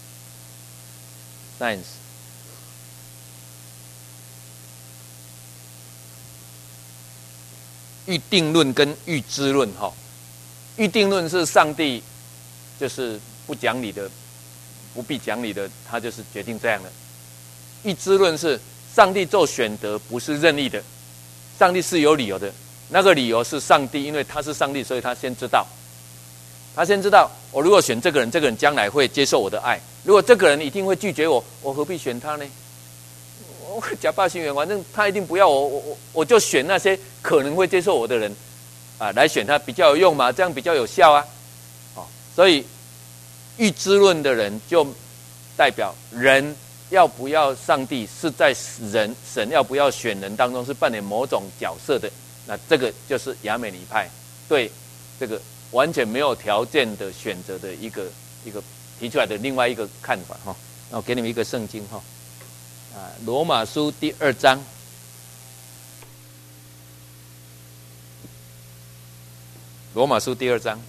预定论跟预知论哈，预定论是上帝就是不讲理的，不必讲理的，他就是决定这样的。预知论是上帝做选择不是任意的，上帝是有理由的，那个理由是上帝，因为他是上帝，所以他先知道，我如果选这个人，这个人将来会接受我的爱；如果这个人一定会拒绝我，我何必选他呢？我假扮心愿，反正他一定不要我就选那些可能会接受我的人啊，来选他比较有用嘛，这样比较有效啊。哦，所以预知论的人就代表人要不要上帝是在神要不要选人当中是扮演某种角色的。那这个就是亚美尼派对这个完全没有条件的选择的一个提出来的另外一个看法哈。那我给你们一个圣经哈。罗马书第2章，罗马书第2章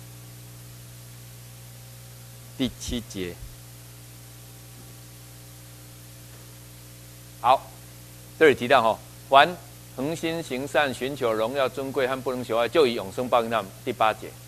第7节。好，这里提到哈，凡恒心行善、寻求荣耀、尊贵和不能求爱，就以永生报应他们。第8节，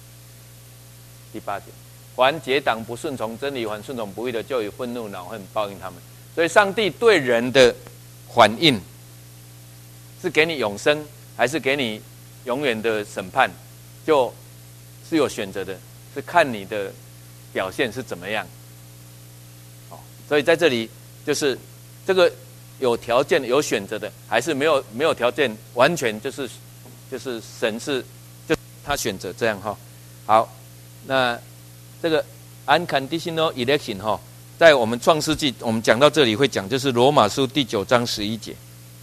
凡结党不顺从真理，凡顺从不义的，就以愤怒恼恨报应他们。所以上帝对人的反应是给你永生还是给你永远的审判，就是有选择的，是看你的表现是怎么样。所以在这里就是这个有条件有选择的，还是没有条件，完全就是神是就他选择这样哈。好，那这个 unconditional election 哈。在我们创世纪，我们讲到这里会讲，就是罗马书第9章11节。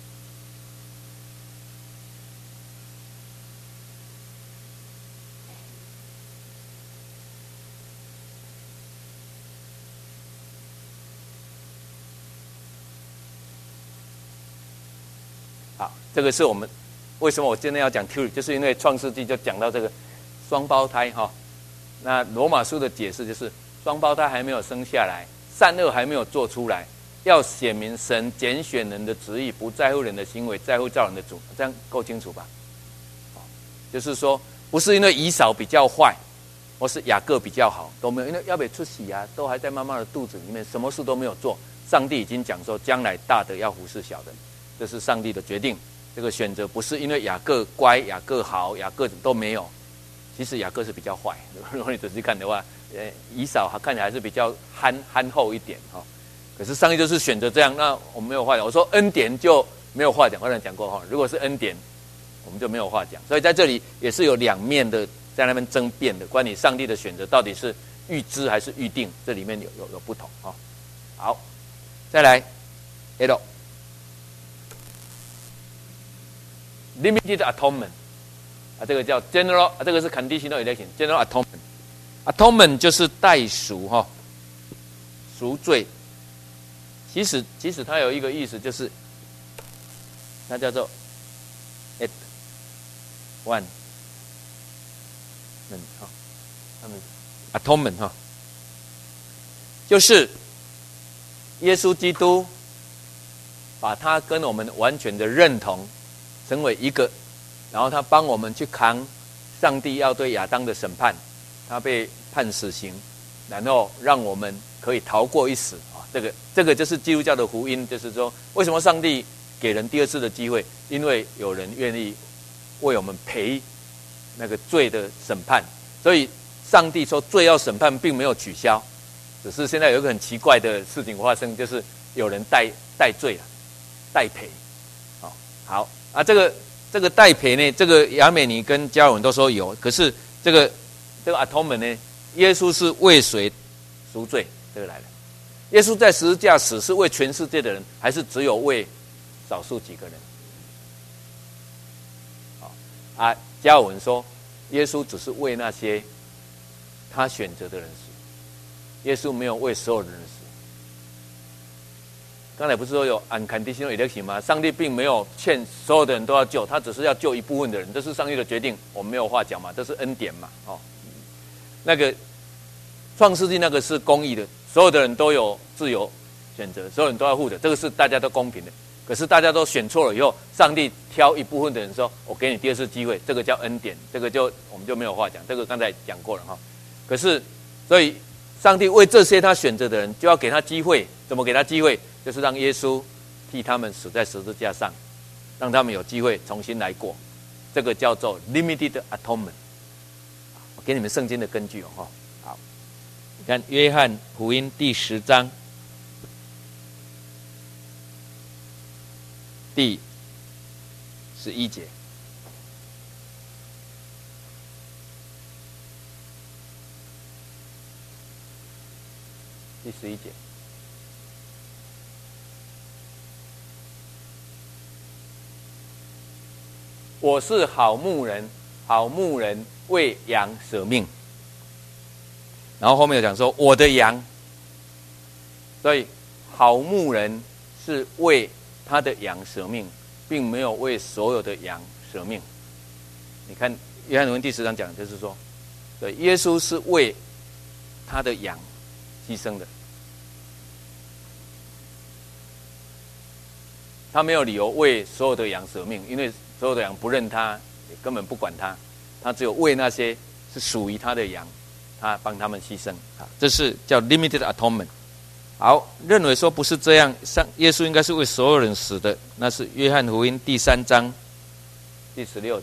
好，这个是我们为什么我今天要讲 theory， 就是因为创世纪就讲到这个双胞胎哈。那罗马书的解释就是双胞胎还没有生下来。善恶还没有做出来，要显明神拣选人的旨意，不在乎人的行为，在乎造人的主，这样够清楚吧？就是说，不是因为以扫比较坏，或是雅各比较好，都没有，因为要被出喜啊，都还在妈妈的肚子里面，什么事都没有做。上帝已经讲说，将来大的要服侍小的，这是上帝的决定。这个选择不是因为雅各乖、雅各好、雅各都没有，其实雅各是比较坏。如果你仔细看的话。以扫看起来还是比较憨厚一点哈，可是上帝就是选择这样，那我们没有话讲。我说恩典就没有话讲，我讲过哈，如果是恩典，我们就没有话讲。所以在这里也是有两面的，在那边争辩的，关于上帝的选择到底是预知还是预定，这里面有不同哈。好，再来 L limited atonement 啊，这个叫 general， 这个是 conditional election，general atonement。atonement 就是代赎哈，赎罪。其实它有一个意思，就是它叫做 at one 哈，他们 atonement 哈，就是耶稣基督把他跟我们完全的认同，成为一个，然后他帮我们去扛上帝要对亚当的审判。他被判死刑，然后让我们可以逃过一死啊！这个就是基督教的福音，就是说，为什么上帝给人第2次的机会？因为有人愿意为我们赔那个罪的审判，所以上帝说罪要审判并没有取消，只是现在有一个很奇怪的事情发生，就是有人代罪了，代赔。好啊，这个代赔呢，这个亚美尼跟加尔文都说有，可是这个 atonement 呢，耶稣是为谁赎罪？这个来了，耶稣在十字架死是为全世界的人，还是只有为少数几个人？加尔文说，耶稣只是为那些他选择的人死，耶稣没有为所有的人死。刚才不是说有 unconditional election 吗？上帝并没有劝所有的人都要救，他只是要救一部分的人，这是上帝的决定，我们没有话讲嘛，这是恩典嘛。那个创世纪那个是公义的，所有的人都有自由选择，所有人都要负责，这个是大家都公平的。可是大家都选错了以后，上帝挑一部分的人说，我给你第二次机会，这个叫恩典，这个我们就没有话讲，这个刚才讲过了。可是所以上帝为这些他选择的人就要给他机会，怎么给他机会？就是让耶稣替他们死在十字架上，让他们有机会重新来过，这个叫做 limited atonement。我给你们圣经的根据好， 你看约翰福音第10章第11节。 第11节，我是好牧人，好牧人为羊舍命。 然后后面有讲说我的羊， 所以好牧人是为他的羊舍命，并没有为所有的羊舍命。你看约翰福音第10章讲，就是说，对，耶稣是为他的羊牺牲的，他没有理由为所有的羊舍命，因为所有的羊不认他，也根本不管他，他只有为那些是属于他的羊，他帮他们牺牲。 这是叫 limited atonement。好，认为说不是这样，耶稣应该是为所有人死的，那是约翰福音第3章第16节。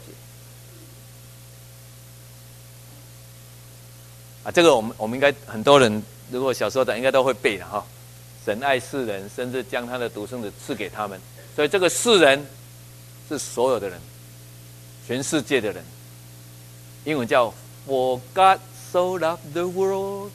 这个我们应该很多人如果小时候的应该都会背的哈。神爱世人，甚至将他的独生子赐给他们，所以这个世人是所有的人，全世界的人。英文叫 For God so loved the world，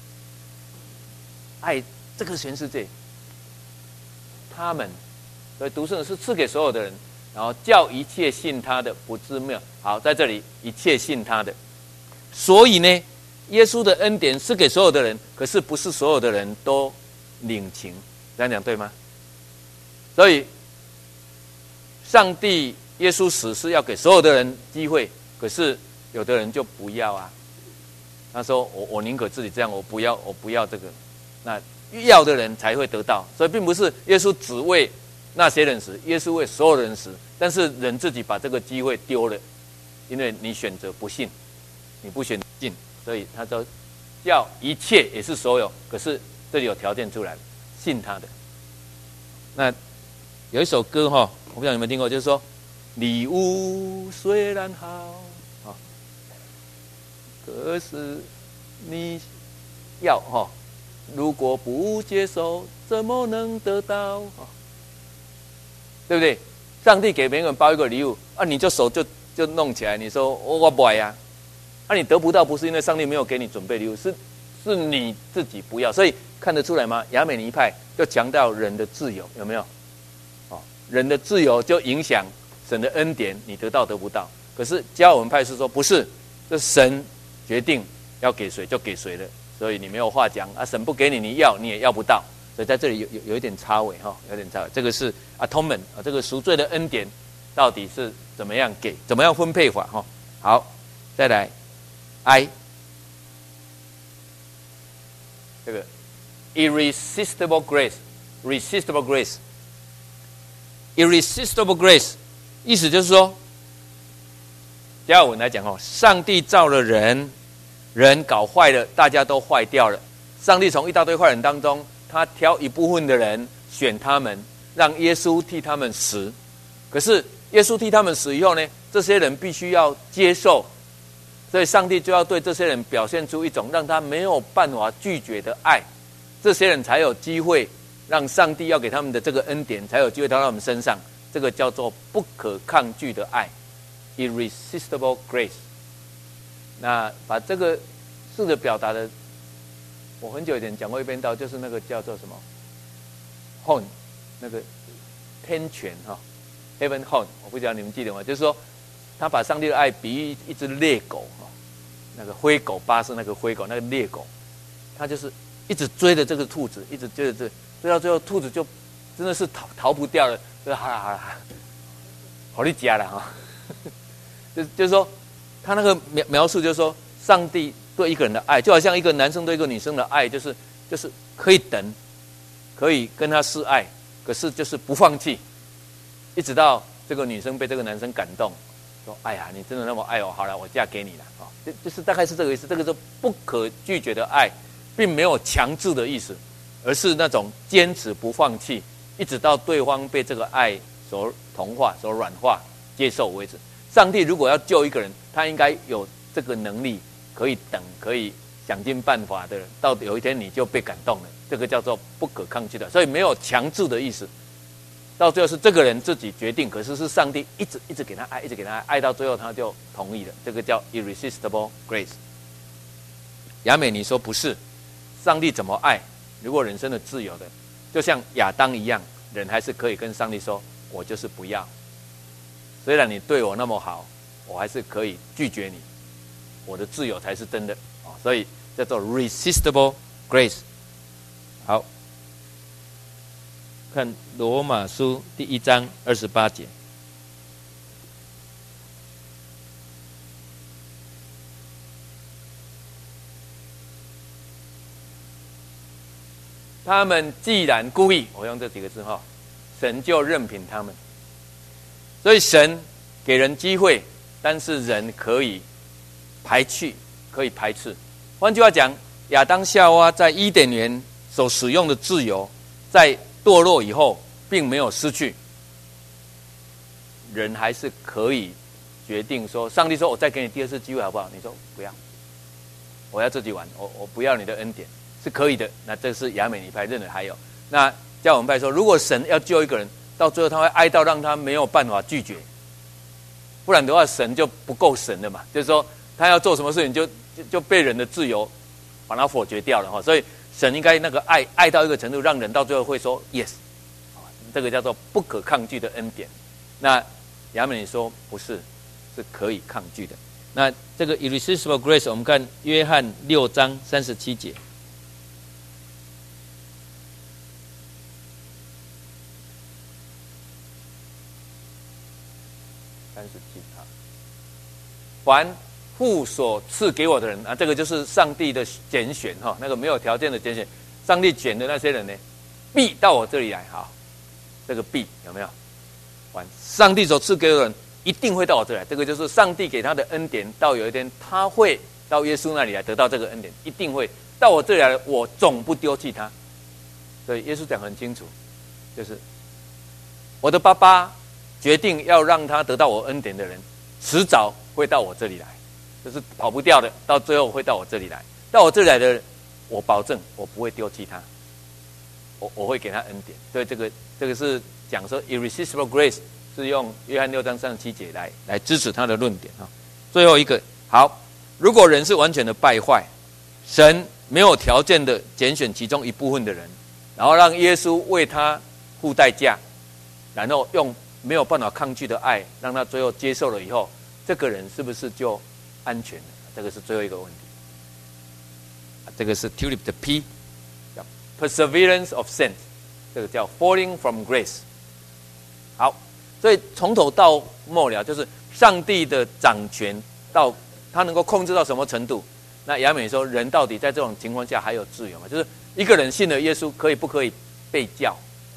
爱这个全世界，他们，所以独生子是赐给所有的人，然后叫一切信他的不至灭。好，在这里一切信他的，所以呢，耶稣的恩典是给所有的人，可是不是所有的人都领情，这样讲对吗？所以上帝耶稣死是要给所有的人机会，可是有的人就不要啊。他说我宁可自己这样，我不要这个。那要的人才会得到，所以并不是耶稣只为那些人死，耶稣为所有人死，但是人自己把这个机会丢了，因为你选择不信，你不选信，所以他说叫一切也是所有，可是这里有条件出来了，信他的。那有一首歌哈，我不知道你们听过，就是说礼物虽然好，可是你要如果不接受，怎么能得到？对不对？上帝给别人包一个礼物啊，你就手就弄起来，你说我不爱呀，你得不到，不是因为上帝没有给你准备礼物，是你自己不要。所以看得出来吗？亚美尼派就强调人的自由，有没有？人的自由就影响神的恩典，你得到得不到。可是加尔文派是说不是，这神决定要给谁就给谁了，所以你没有话讲啊。神不给你，你也要不到。所以在这里有一点差尾有点差尾。这个是 atonement 这个赎罪的恩典到底是怎么样给，怎么样分配法好，再来 I 这个 irresistible grace，irresistible grace， 意思就是说，加尔文来讲上帝造了人搞坏了，大家都坏掉了。上帝从一大堆坏人当中，他挑一部分的人选他们，让耶稣替他们死。可是耶稣替他们死以后呢，这些人必须要接受所以上帝就要对这些人表现出一种让他没有办法拒绝的爱，这些人才有机会让上帝要给他们的这个恩典才有机会到他们身上，这个叫做不可抗拒的爱 ，irresistible grace。那把这个试着表达的，我很久以前讲过一篇道，就是那个叫做什么 horn， 那个天泉哈 ，heaven horn， 我不知道你们记得吗？就是说，他把上帝的爱比喻一只猎狗哈，那个灰狗巴士那个灰狗那个猎狗，他就是一直追着这个兔子，一直追着追到最后，兔子就真的是逃不掉了，就好了，好你家了哈，就是说。他那个描述就是说，上帝对一个人的爱，就好像一个男生对一个女生的爱，就是可以等，可以跟他示爱，可是就是不放弃，一直到这个女生被这个男生感动，说：“哎呀，你真的那么爱我，好了，我嫁给你了。”啊，就是大概是这个意思。这个是不可拒绝的爱，并没有强制的意思，而是那种坚持不放弃，一直到对方被这个爱所同化、所软化、接受为止。上帝如果要救一个人，他应该有这个能力，可以等，可以想尽办法的，到有一天你就被感动了，这个叫做不可抗拒的，所以没有强制的意思。到最后是这个人自己决定，可是是上帝一直给他爱，一直给他爱，爱到最后他就同意了，这个叫 irresistible grace。雅美你说不是，上帝怎么爱？如果人生的自由的，就像亚当一样，人还是可以跟上帝说：“我就是不要。”虽然你对我那么好，我还是可以拒绝你，我的自由才是真的啊！所以叫做 resistible grace。好，看罗马书第1章28节。他们既然故意，我用这几个字哈，神就任凭他们。所以神给人机会，但是人可以排斥，可以排斥。换句话讲，亚当夏娃在伊甸园所使用的自由，在堕落以后并没有失去，人还是可以决定说，上帝说我再给你第2次机会好不好？你说不要，我要自己玩，我不要你的恩典，是可以的。那这是亚美尼派认为还有，那教我们派说，如果神要救一个人，到最后他会爱到让他没有办法拒绝，不然的话神就不够神了嘛。就是说他要做什么事情就被人的自由把它否决掉了哈。所以神应该那个爱到一个程度，让人到最后会说 yes， 这个叫做不可抗拒的恩典。那亚美尼说不是，是可以抗拒的。那这个 irresistible grace， 我们看约翰6章37节。凡父所赐给我的人啊，这个就是上帝的拣选哈，那个没有条件的拣选，上帝拣的那些人呢，必到我这里来。好，这个必有没有？完，上帝所赐给我的人一定会到我这里来，这个就是上帝给他的恩典。到有一天他会到耶稣那里来得到这个恩典，一定会到我这里来，我总不丢弃他。所以耶稣讲很清楚，就是我的爸爸决定要让他得到我恩典的人，迟早会到我这里来，就是跑不掉的，到最后会到我这里来。到我这里来的人，我保证我不会丢弃他，我会给他恩典。所以这个是讲说 irresistible grace 是用约翰6章37节来支持他的论点啊。最后一个，好，如果人是完全的败坏，神没有条件的拣选其中一部分的人，然后让耶稣为他付代价，然后用没有办法抗拒的爱，让他最后接受了以后，这个人是不是就安全了？这个是最后一个问题。这个是 Tulip 的 P， 叫 Perseverance of Saints， 这个叫 Falling from Grace。好，所以从头到末了，就是上帝的掌权到他能够控制到什么程度？那亚美说，人到底在这种情况下还有自由吗？就是一个人信了耶稣，可以不可以被教？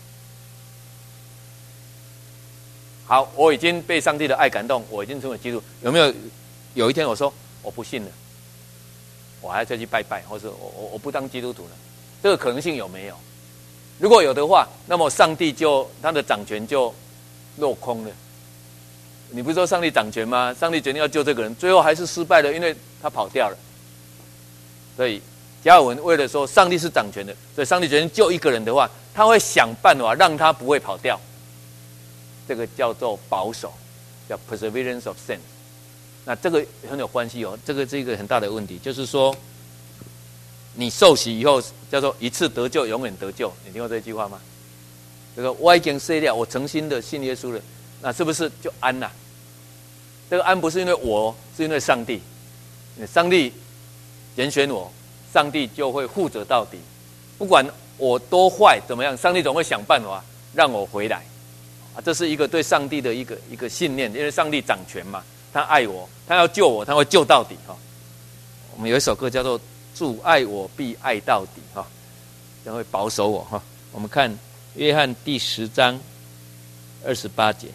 好，我已经被上帝的爱感动，我已经成为基督。有没有有一天我说我不信了，我还要再去拜拜，或者我不当基督徒了？这个可能性有没有？如果有的话，那么上帝就他的掌权就落空了。 你不是说上帝掌权吗？上帝决定要救这个人，最后还是失败了，因为他跑掉了。所以加尔文为了说上帝是掌权的，所以上帝决定救一个人的话，他会想办法让他不会跑掉。这个叫做保守，叫 perseverance of saints。那这个很有关系哦，这个是一个很大的问题，就是说，你受洗以后叫做一次得救，永远得救。你听过这句话吗？这个我已经信了，我诚心的信耶稣了，那是不是就安了？这个安不是因为我，是因为上帝。上帝拣选我，上帝就会负责到底。不管我多坏怎么样，上帝总会想办法让我回来。这是一个对上帝的一个信念，因为上帝掌权嘛，他爱我，他要救我，他会救到底哈。我们有一首歌叫做“主爱我必爱到底”哈，将会保守我哈。我们看约翰第10章28节。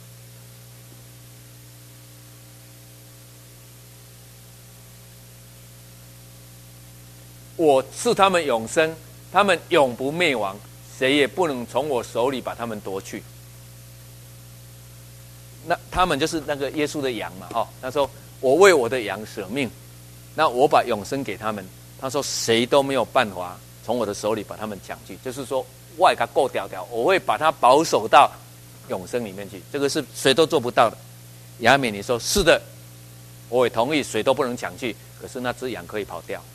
我赐他们永生，他们永不灭亡，谁也不能从我手里把他们夺去。那他们就是那个耶稣的羊嘛，他说我为我的羊舍命，那我把永生给他们。他说谁都没有办法从我的手里把他们抢去，就是说我给他够屌屌，我会把他保守到永生里面去，这个是谁都做不到的。亚美尼说是的，我也同意，谁都不能抢去，可是那只羊可以跑掉，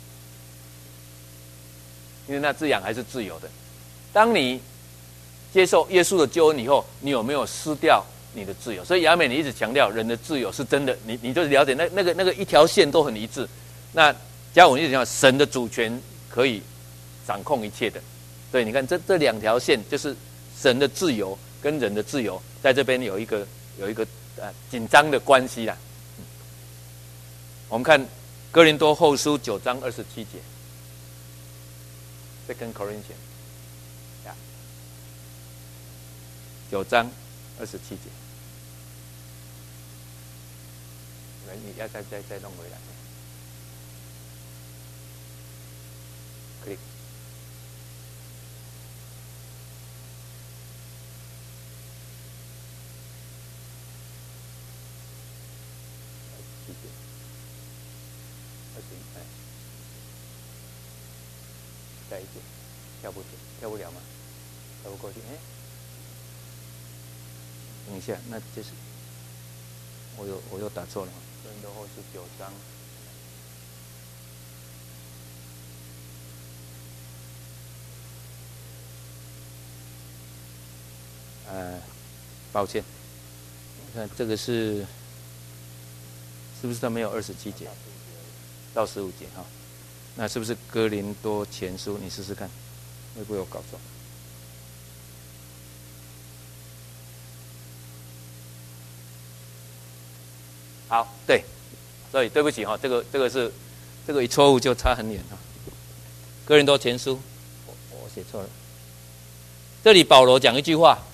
因为那只羊还是自由的。当你接受耶稣的救恩以后，你有没有失掉你的自由？所以亚美尼一直强调人的自由是真的，你就了解那个一条线都很一致。那加尔文一直讲神的主权可以掌控一切的，对，你看这两条线就是神的自由跟人的自由，在这边有一个紧张的关系啦。我们看哥林多后书9章27节。2 Corinthians 9章27节，你要再弄回来。click。再一点，跳不了吗？跳不过去，等一下，那就是我又打错了。哥林多后书9章，抱歉，你看这个是不是它没有27节到15节哈？那是不是哥林多前书？你试试看，会不会有搞错？好，对，所以对不起哈，这个一错误就差很远哈。哥林多前书，我写错了。这里保罗讲一句话，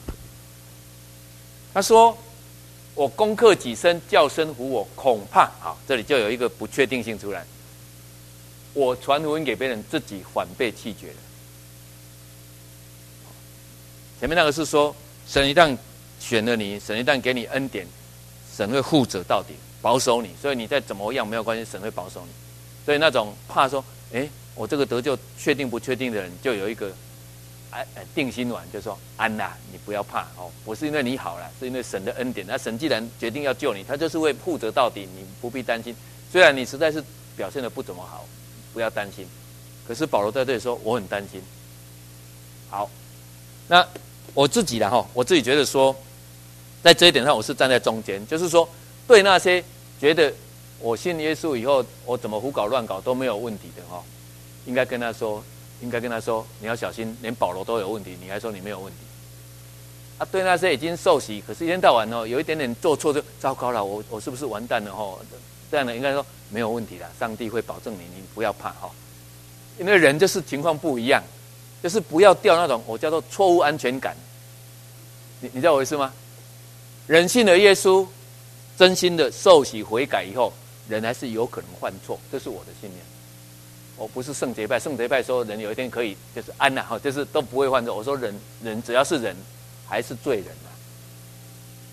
他说：“我攻克己身，叫身服我，恐怕……好，这里就有一个不确定性出来。我传福音给别人，自己反被弃绝了。前面那个是说，神一旦选了你，神一旦给你恩典，神会护着到底，保守你，所以你再怎么样没有关系，神会保守你。所以那种怕说，我这个得救确定不确定的人，就有一个定心丸，就说安啦，你不要怕哦，不是因为你好了，是因为神的恩典。那神既然决定要救你，他就是会护着到底，你不必担心。虽然你实在是表现得不怎么好，不要担心。可是保罗在这里说，我很担心。好，那我自己啦我自己觉得说，在这一点上我是站在中间，就是说对那些觉得我信耶稣以后我怎么胡搞乱搞都没有问题的应该跟他说，你要小心，连保罗都有问题，你还说你没有问题对那些已经受洗，可是一天到晚有一点点做错就糟糕了，我是不是完蛋了这样的应该说没有问题的，上帝会保证你不要怕因为人就是情况不一样，就是不要掉那种我叫做错误安全感。你知道我意思吗？人信了耶稣，真心的受洗悔改以后，人还是有可能犯错，这是我的信念。我不是圣洁派，圣洁派说人有一天可以就是安就是都不会犯错。我说人只要是人，还是罪人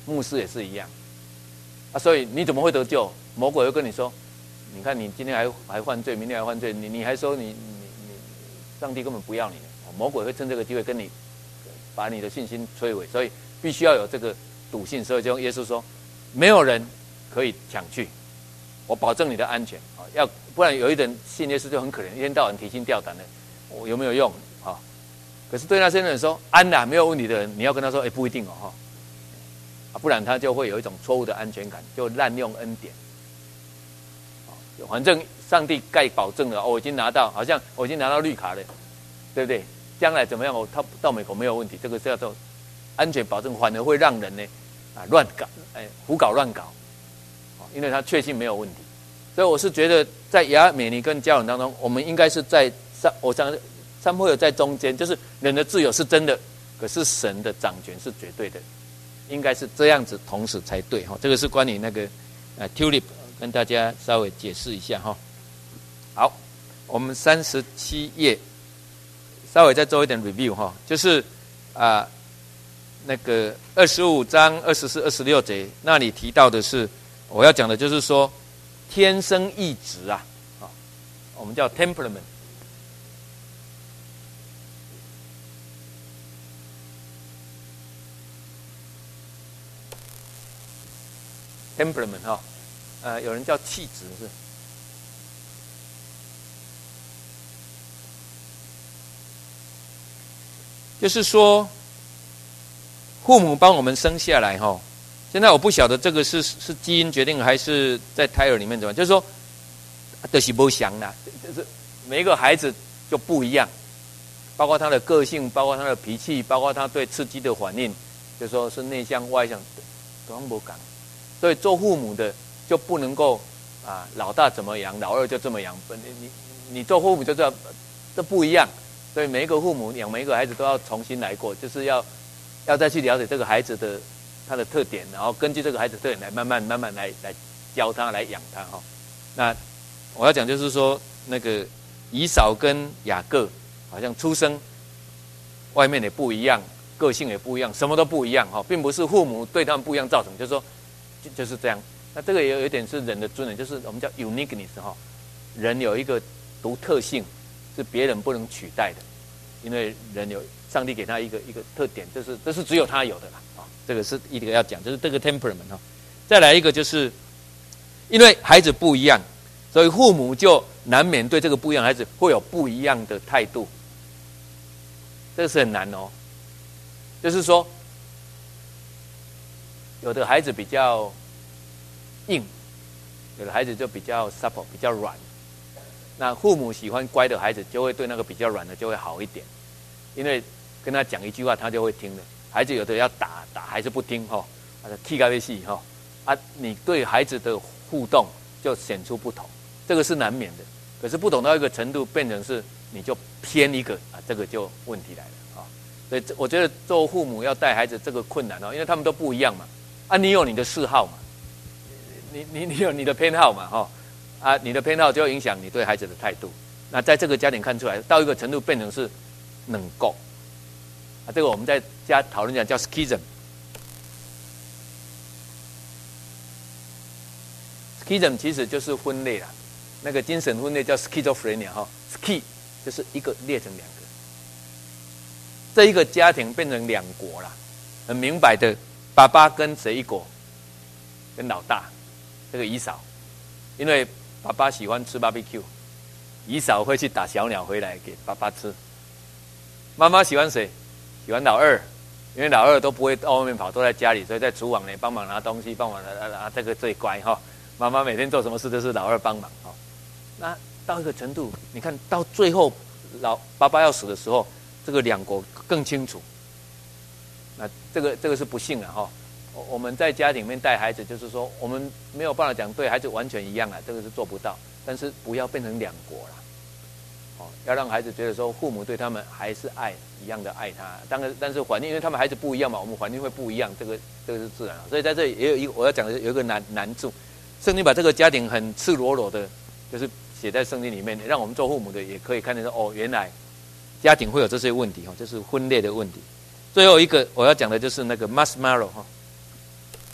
牧师也是一样啊。所以你怎么会得救？魔鬼会跟你说，你看你今天还犯罪，明天还犯罪，你还说你上帝根本不要你，魔鬼会趁这个机会跟你把你的信心摧毁，所以必须要有这个笃信。所以就耶稣说，没有人可以抢去，我保证你的安全啊！要不然有一人信耶稣就很可怜，一天到晚提心吊胆的，我有没有用啊？可是对那些人说安啦，没有问题的人，你要跟他说，不一定哦哈，不然他就会有一种错误的安全感，就滥用恩典。反正上帝盖保证了，我已经拿到，好像我已经拿到绿卡了，对不对？将来怎么样？他到美国没有问题，这个叫做安全保证，反而会让人呢乱搞，胡搞乱搞，因为他确信没有问题。所以我是觉得，在亚美尼跟交往当中，我们应该是在三会有在中间，就是人的自由是真的，可是神的掌权是绝对的，应该是这样子同时才对哈。这个是关于那个tulip， 跟大家稍微解释一下哈。好，我们37页稍微再做一点 review 哈，就是那个25章24、26节那里提到的是，我要讲的就是说天生异质啊，我们叫 temperament。temperament 哈，有人叫气质是，就是说父母帮我们生下来哈。现在我不晓得这个是基因决定还是在胎儿里面怎么样，就是说，就是不详啦，就是每一个孩子就不一样，包括他的个性，包括他的脾气，包括他对刺激的反应，就说是内向外向，都不讲。所以做父母的就不能够老大怎么养，老二就这么养，你做父母就知道这不一样。所以每一个父母养每一个孩子都要重新来过，就是要再去了解这个孩子的他的特点，然后根据这个孩子的特点来慢慢来教他，来养他哈。那我要讲就是说，那个以扫跟雅各好像出生外面也不一样，个性也不一样，什么都不一样哈，并不是父母对他们不一样造成，就是说就是这样。那这个也有一点是人的尊严，就是我们叫 uniqueness 哈，人有一个独特性是别人不能取代的，因为人有上帝给他一个特点，这是只有他有的啦。这个是一个要讲，就是这个 temperament 哈。再来一个就是，因为孩子不一样，所以父母就难免对这个不一样的孩子会有不一样的态度，这个是很难哦。就是说，有的孩子比较硬，有的孩子就比较 supple， 比较软。那父母喜欢乖的孩子，就会对那个比较软的就会好一点，因为跟他讲一句话，他就会听的。孩子有的要打还是不听哈，气到要死哈你对孩子的互动就显出不同，这个是难免的。可是不同到一个程度，变成是你就偏一个这个就问题来了所以我觉得做父母要带孩子这个困难因为他们都不一样嘛你有你的嗜好嘛，你有你的偏好嘛你的偏好就会影响你对孩子的态度。那在这个家庭看出来，到一个程度变成是冷够。这个我们在家讨论讲叫 schism。schism 其实就是分裂啦，那个精神分裂叫 schizophrenia ski 就是一个裂成两个，这一个家庭变成两国啦，很明摆的，爸爸跟谁一国？跟老大，这个以扫，因为爸爸喜欢吃 barbecue， 以扫会去打小鸟回来给爸爸吃。妈妈喜欢谁？喜欢老二，因为老二都不会到外面跑，都在家里，所以在厨房呢帮忙拿东西，帮忙拿这个最乖妈妈每天做什么事都是老二帮忙那到一个程度，你看到最后爸爸要死的时候，这个两国更清楚。那这个是不幸了我们在家庭里面带孩子，就是说我们没有办法讲对孩子完全一样这个是做不到，但是不要变成两国了。要让孩子觉得说父母对他们还是爱一样的爱他，但是环境，因为他们孩子不一样嘛，我们环境会不一样，这个是自然所以在这里也有一个我要讲的有一个难处，圣经把这个家庭很赤裸裸的，就是写在圣经里面，让我们做父母的也可以看得到原来家庭会有这些问题这是分裂的问题。最后一个我要讲的就是那个 marshmallow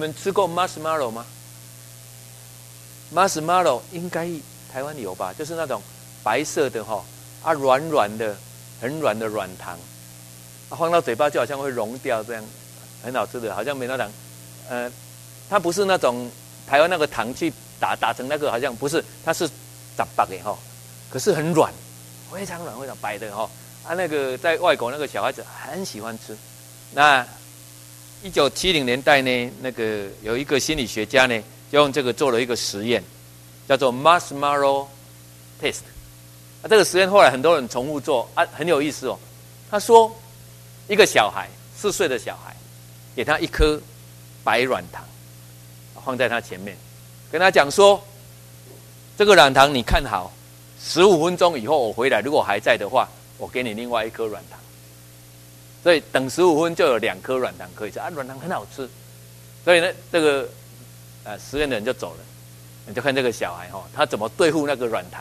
们吃过 marshmallow 吗？marshmallow 应该台湾有吧？就是那种白色的软软的、很软的软糖，放到嘴巴就好像会融掉，这样很好吃的，好像没那种，它不是那种台湾那个糖去打成那个，好像不是，它是杂白的可是很软，非常软，非常白的那个在外国那个小孩子很喜欢吃。那1970年代呢，那个有一个心理学家呢，就用这个做了一个实验，叫做 marshmallow test。这个实验后来很多人重复做很有意思他说，一个小孩4岁的小孩，给他一颗白软糖，放在他前面，跟他讲说，这个软糖你看好，15分钟以后我回来，如果还在的话，我给你另外一颗软糖。所以等15分就有2颗软糖可以吃软糖很好吃。所以呢，这个实验的人就走了，你就看这个小孩他怎么对付那个软糖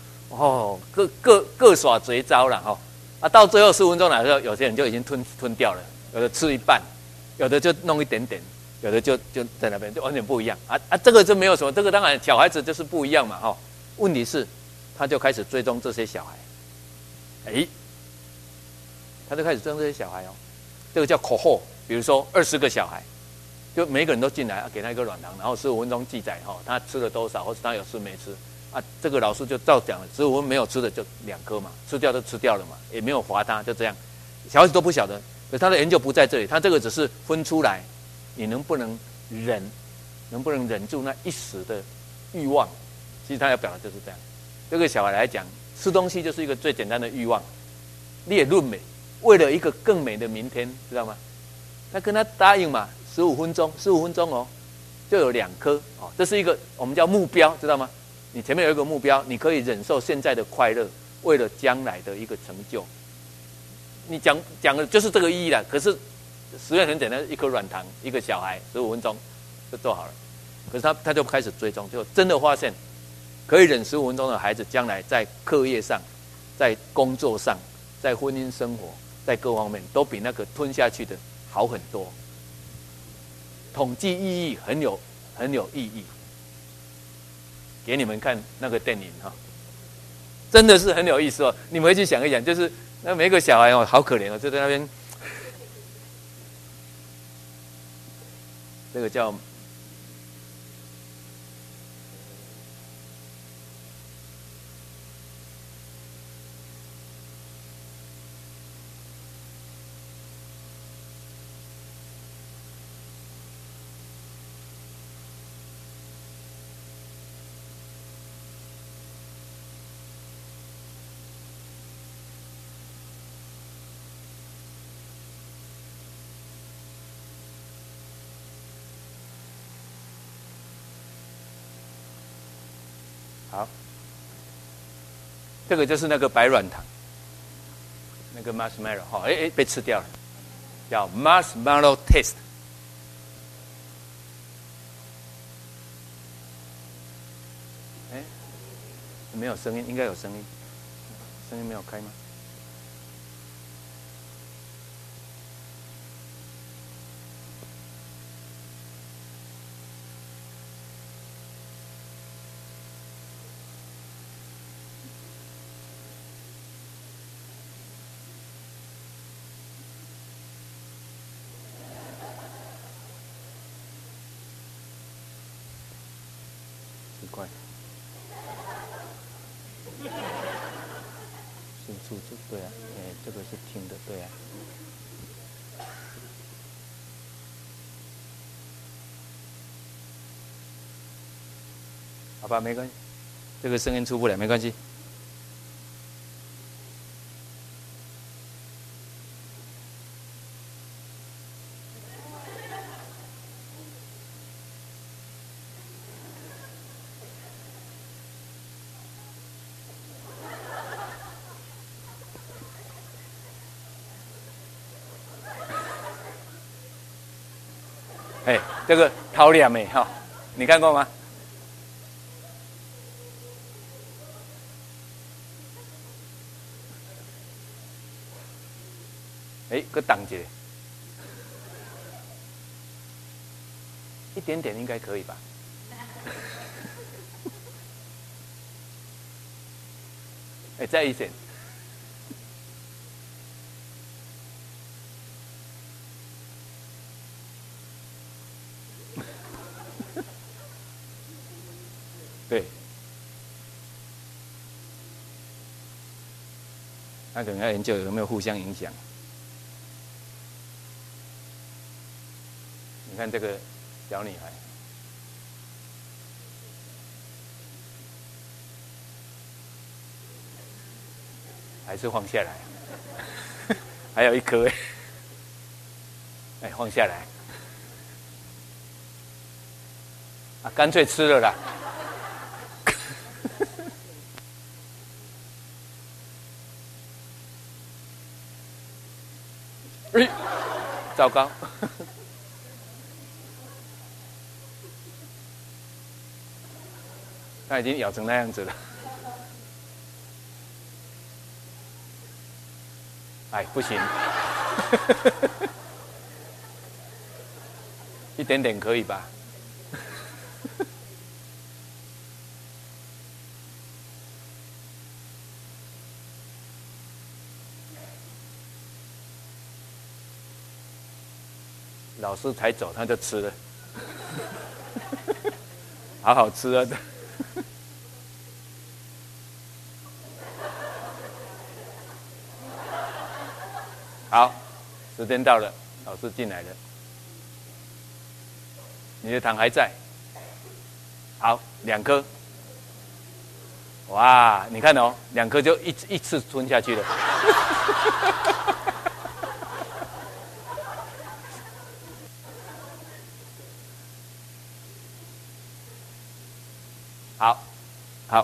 各耍绝招了到最后15分钟的时候，有些人就已经吞掉了，有的吃一半，有的就弄一点点，有的就在那边就完全不一样这个就没有什么，这个当然小孩子就是不一样嘛问题是他就开始追踪这些小孩，他就开始追踪这些小孩这个叫口后，比如说20个小孩，就每个人都进来给他一个软糖，然后15分钟记载他吃了多少，或是他有吃没吃这个老师就照讲了，15分没有吃的就2颗嘛，吃掉就吃掉了嘛，也没有罚他，就这样，小孩子都不晓得。可是他的研究不在这里，他这个只是分出来，你能不能忍住那一时的欲望？其实他要表达就是这样。这个小孩来讲，吃东西就是一个最简单的欲望，你也论美，为了一个更美的明天，知道吗？他跟他答应嘛，15分钟就有2颗这是一个我们叫目标，知道吗？你前面有一个目标，你可以忍受现在的快乐，为了将来的一个成就。你讲的就是这个意义啦。可是实验很简单，一颗软糖，一个小孩15分钟就做好了。可是他就开始追踪，就真的发现，可以忍15分钟的孩子，将来在课业上、在工作上、在婚姻生活、在各方面，都比那个吞下去的好很多。统计意义很有意义。给你们看那个电影真的是很有意思你们回去想一想，就是那每一个小孩好可怜就在那边，这个叫好，这个就是那个白软糖，那个 marshmallow 被吃掉了，叫 marshmallow test。没有声音，应该有声音，声音没有开吗？奇怪。对啊，这个是听的，对啊。好吧，没关系，这个声音出不了，没关系。这个桃脸你看过吗？个挡一下。 一点点应该可以吧？哎，再一点。对。那可能要研究有没有互相影响。你看这个小女孩，还是放下来，还有一颗哎，哎，放下来，啊，干脆吃了啦。糟糕。他已经咬成那样子了。哎，不行。一点点可以吧？老师才走，他就吃了，好好吃啊！好，时间到了，老师进来了，你的糖还在。好，2颗。哇，你看哦，2颗就一次吞下去了。好，好，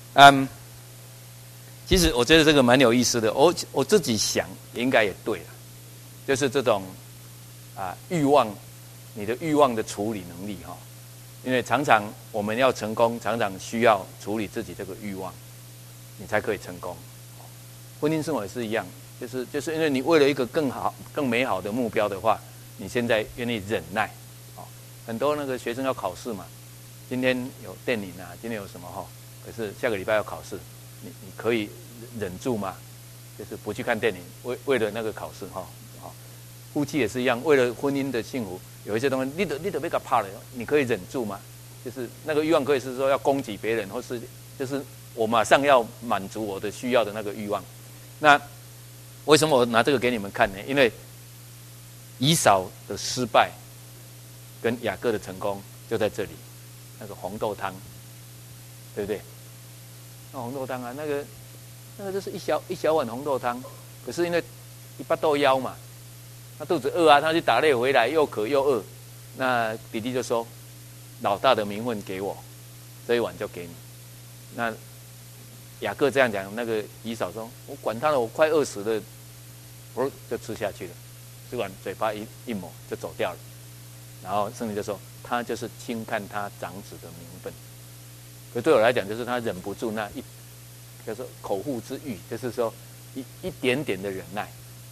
其实我觉得这个蛮有意思的。我自己想，应该也对了，就是这种欲望，你的欲望的处理能力哈，因为常常我们要成功，常常需要处理自己这个欲望，你才可以成功。婚姻生活也是一样，就是因为你为了一个更好、更美好的目标的话，你现在愿意忍耐。很多那个学生要考试嘛。今天有电影啊，今天有什么哈？可是下个礼拜要考试，你可以忍住吗？就是不去看电影，为了那个考试哈。好，夫妻也是一样，为了婚姻的幸福，有一些东西你得被他怕了，你可以忍住吗？就是那个欲望可以是说要攻击别人，或是就是我马上要满足我的需要的那个欲望。那为什么我拿这个给你们看呢？因为以扫的失败跟雅各的成功就在这里。那个红豆汤，对不对？那红豆汤啊，那个就是一小碗红豆汤，可是因为一巴豆腰嘛，他肚子饿啊，他去打猎回来又渴又饿，那弟弟就说：“老大的名分给我，这一碗就给你。”那雅各这样讲，那个以扫说：“我管他了，我快饿死了。”不就吃下去了，吃完嘴巴一抹就走掉了。然后圣经就说。他就是轻看他长子的名分，可对我来讲，就是他忍不住那就是口腹之欲，就是说一点点的忍耐。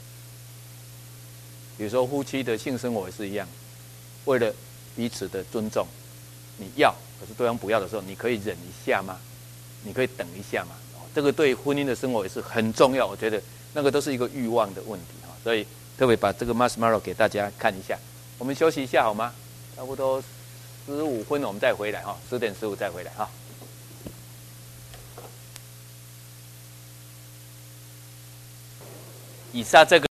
比如说夫妻的性生活也是一样，为了彼此的尊重，你要，可是对方不要的时候，你可以忍一下吗？你可以等一下吗？这个对婚姻的生活也是很重要，我觉得那个都是一个欲望的问题哈，所以特别把这个 marshmallow 给大家看一下。我们休息一下好吗？差不多15分，我们再回来哈，10点15再回来哈。以下这个。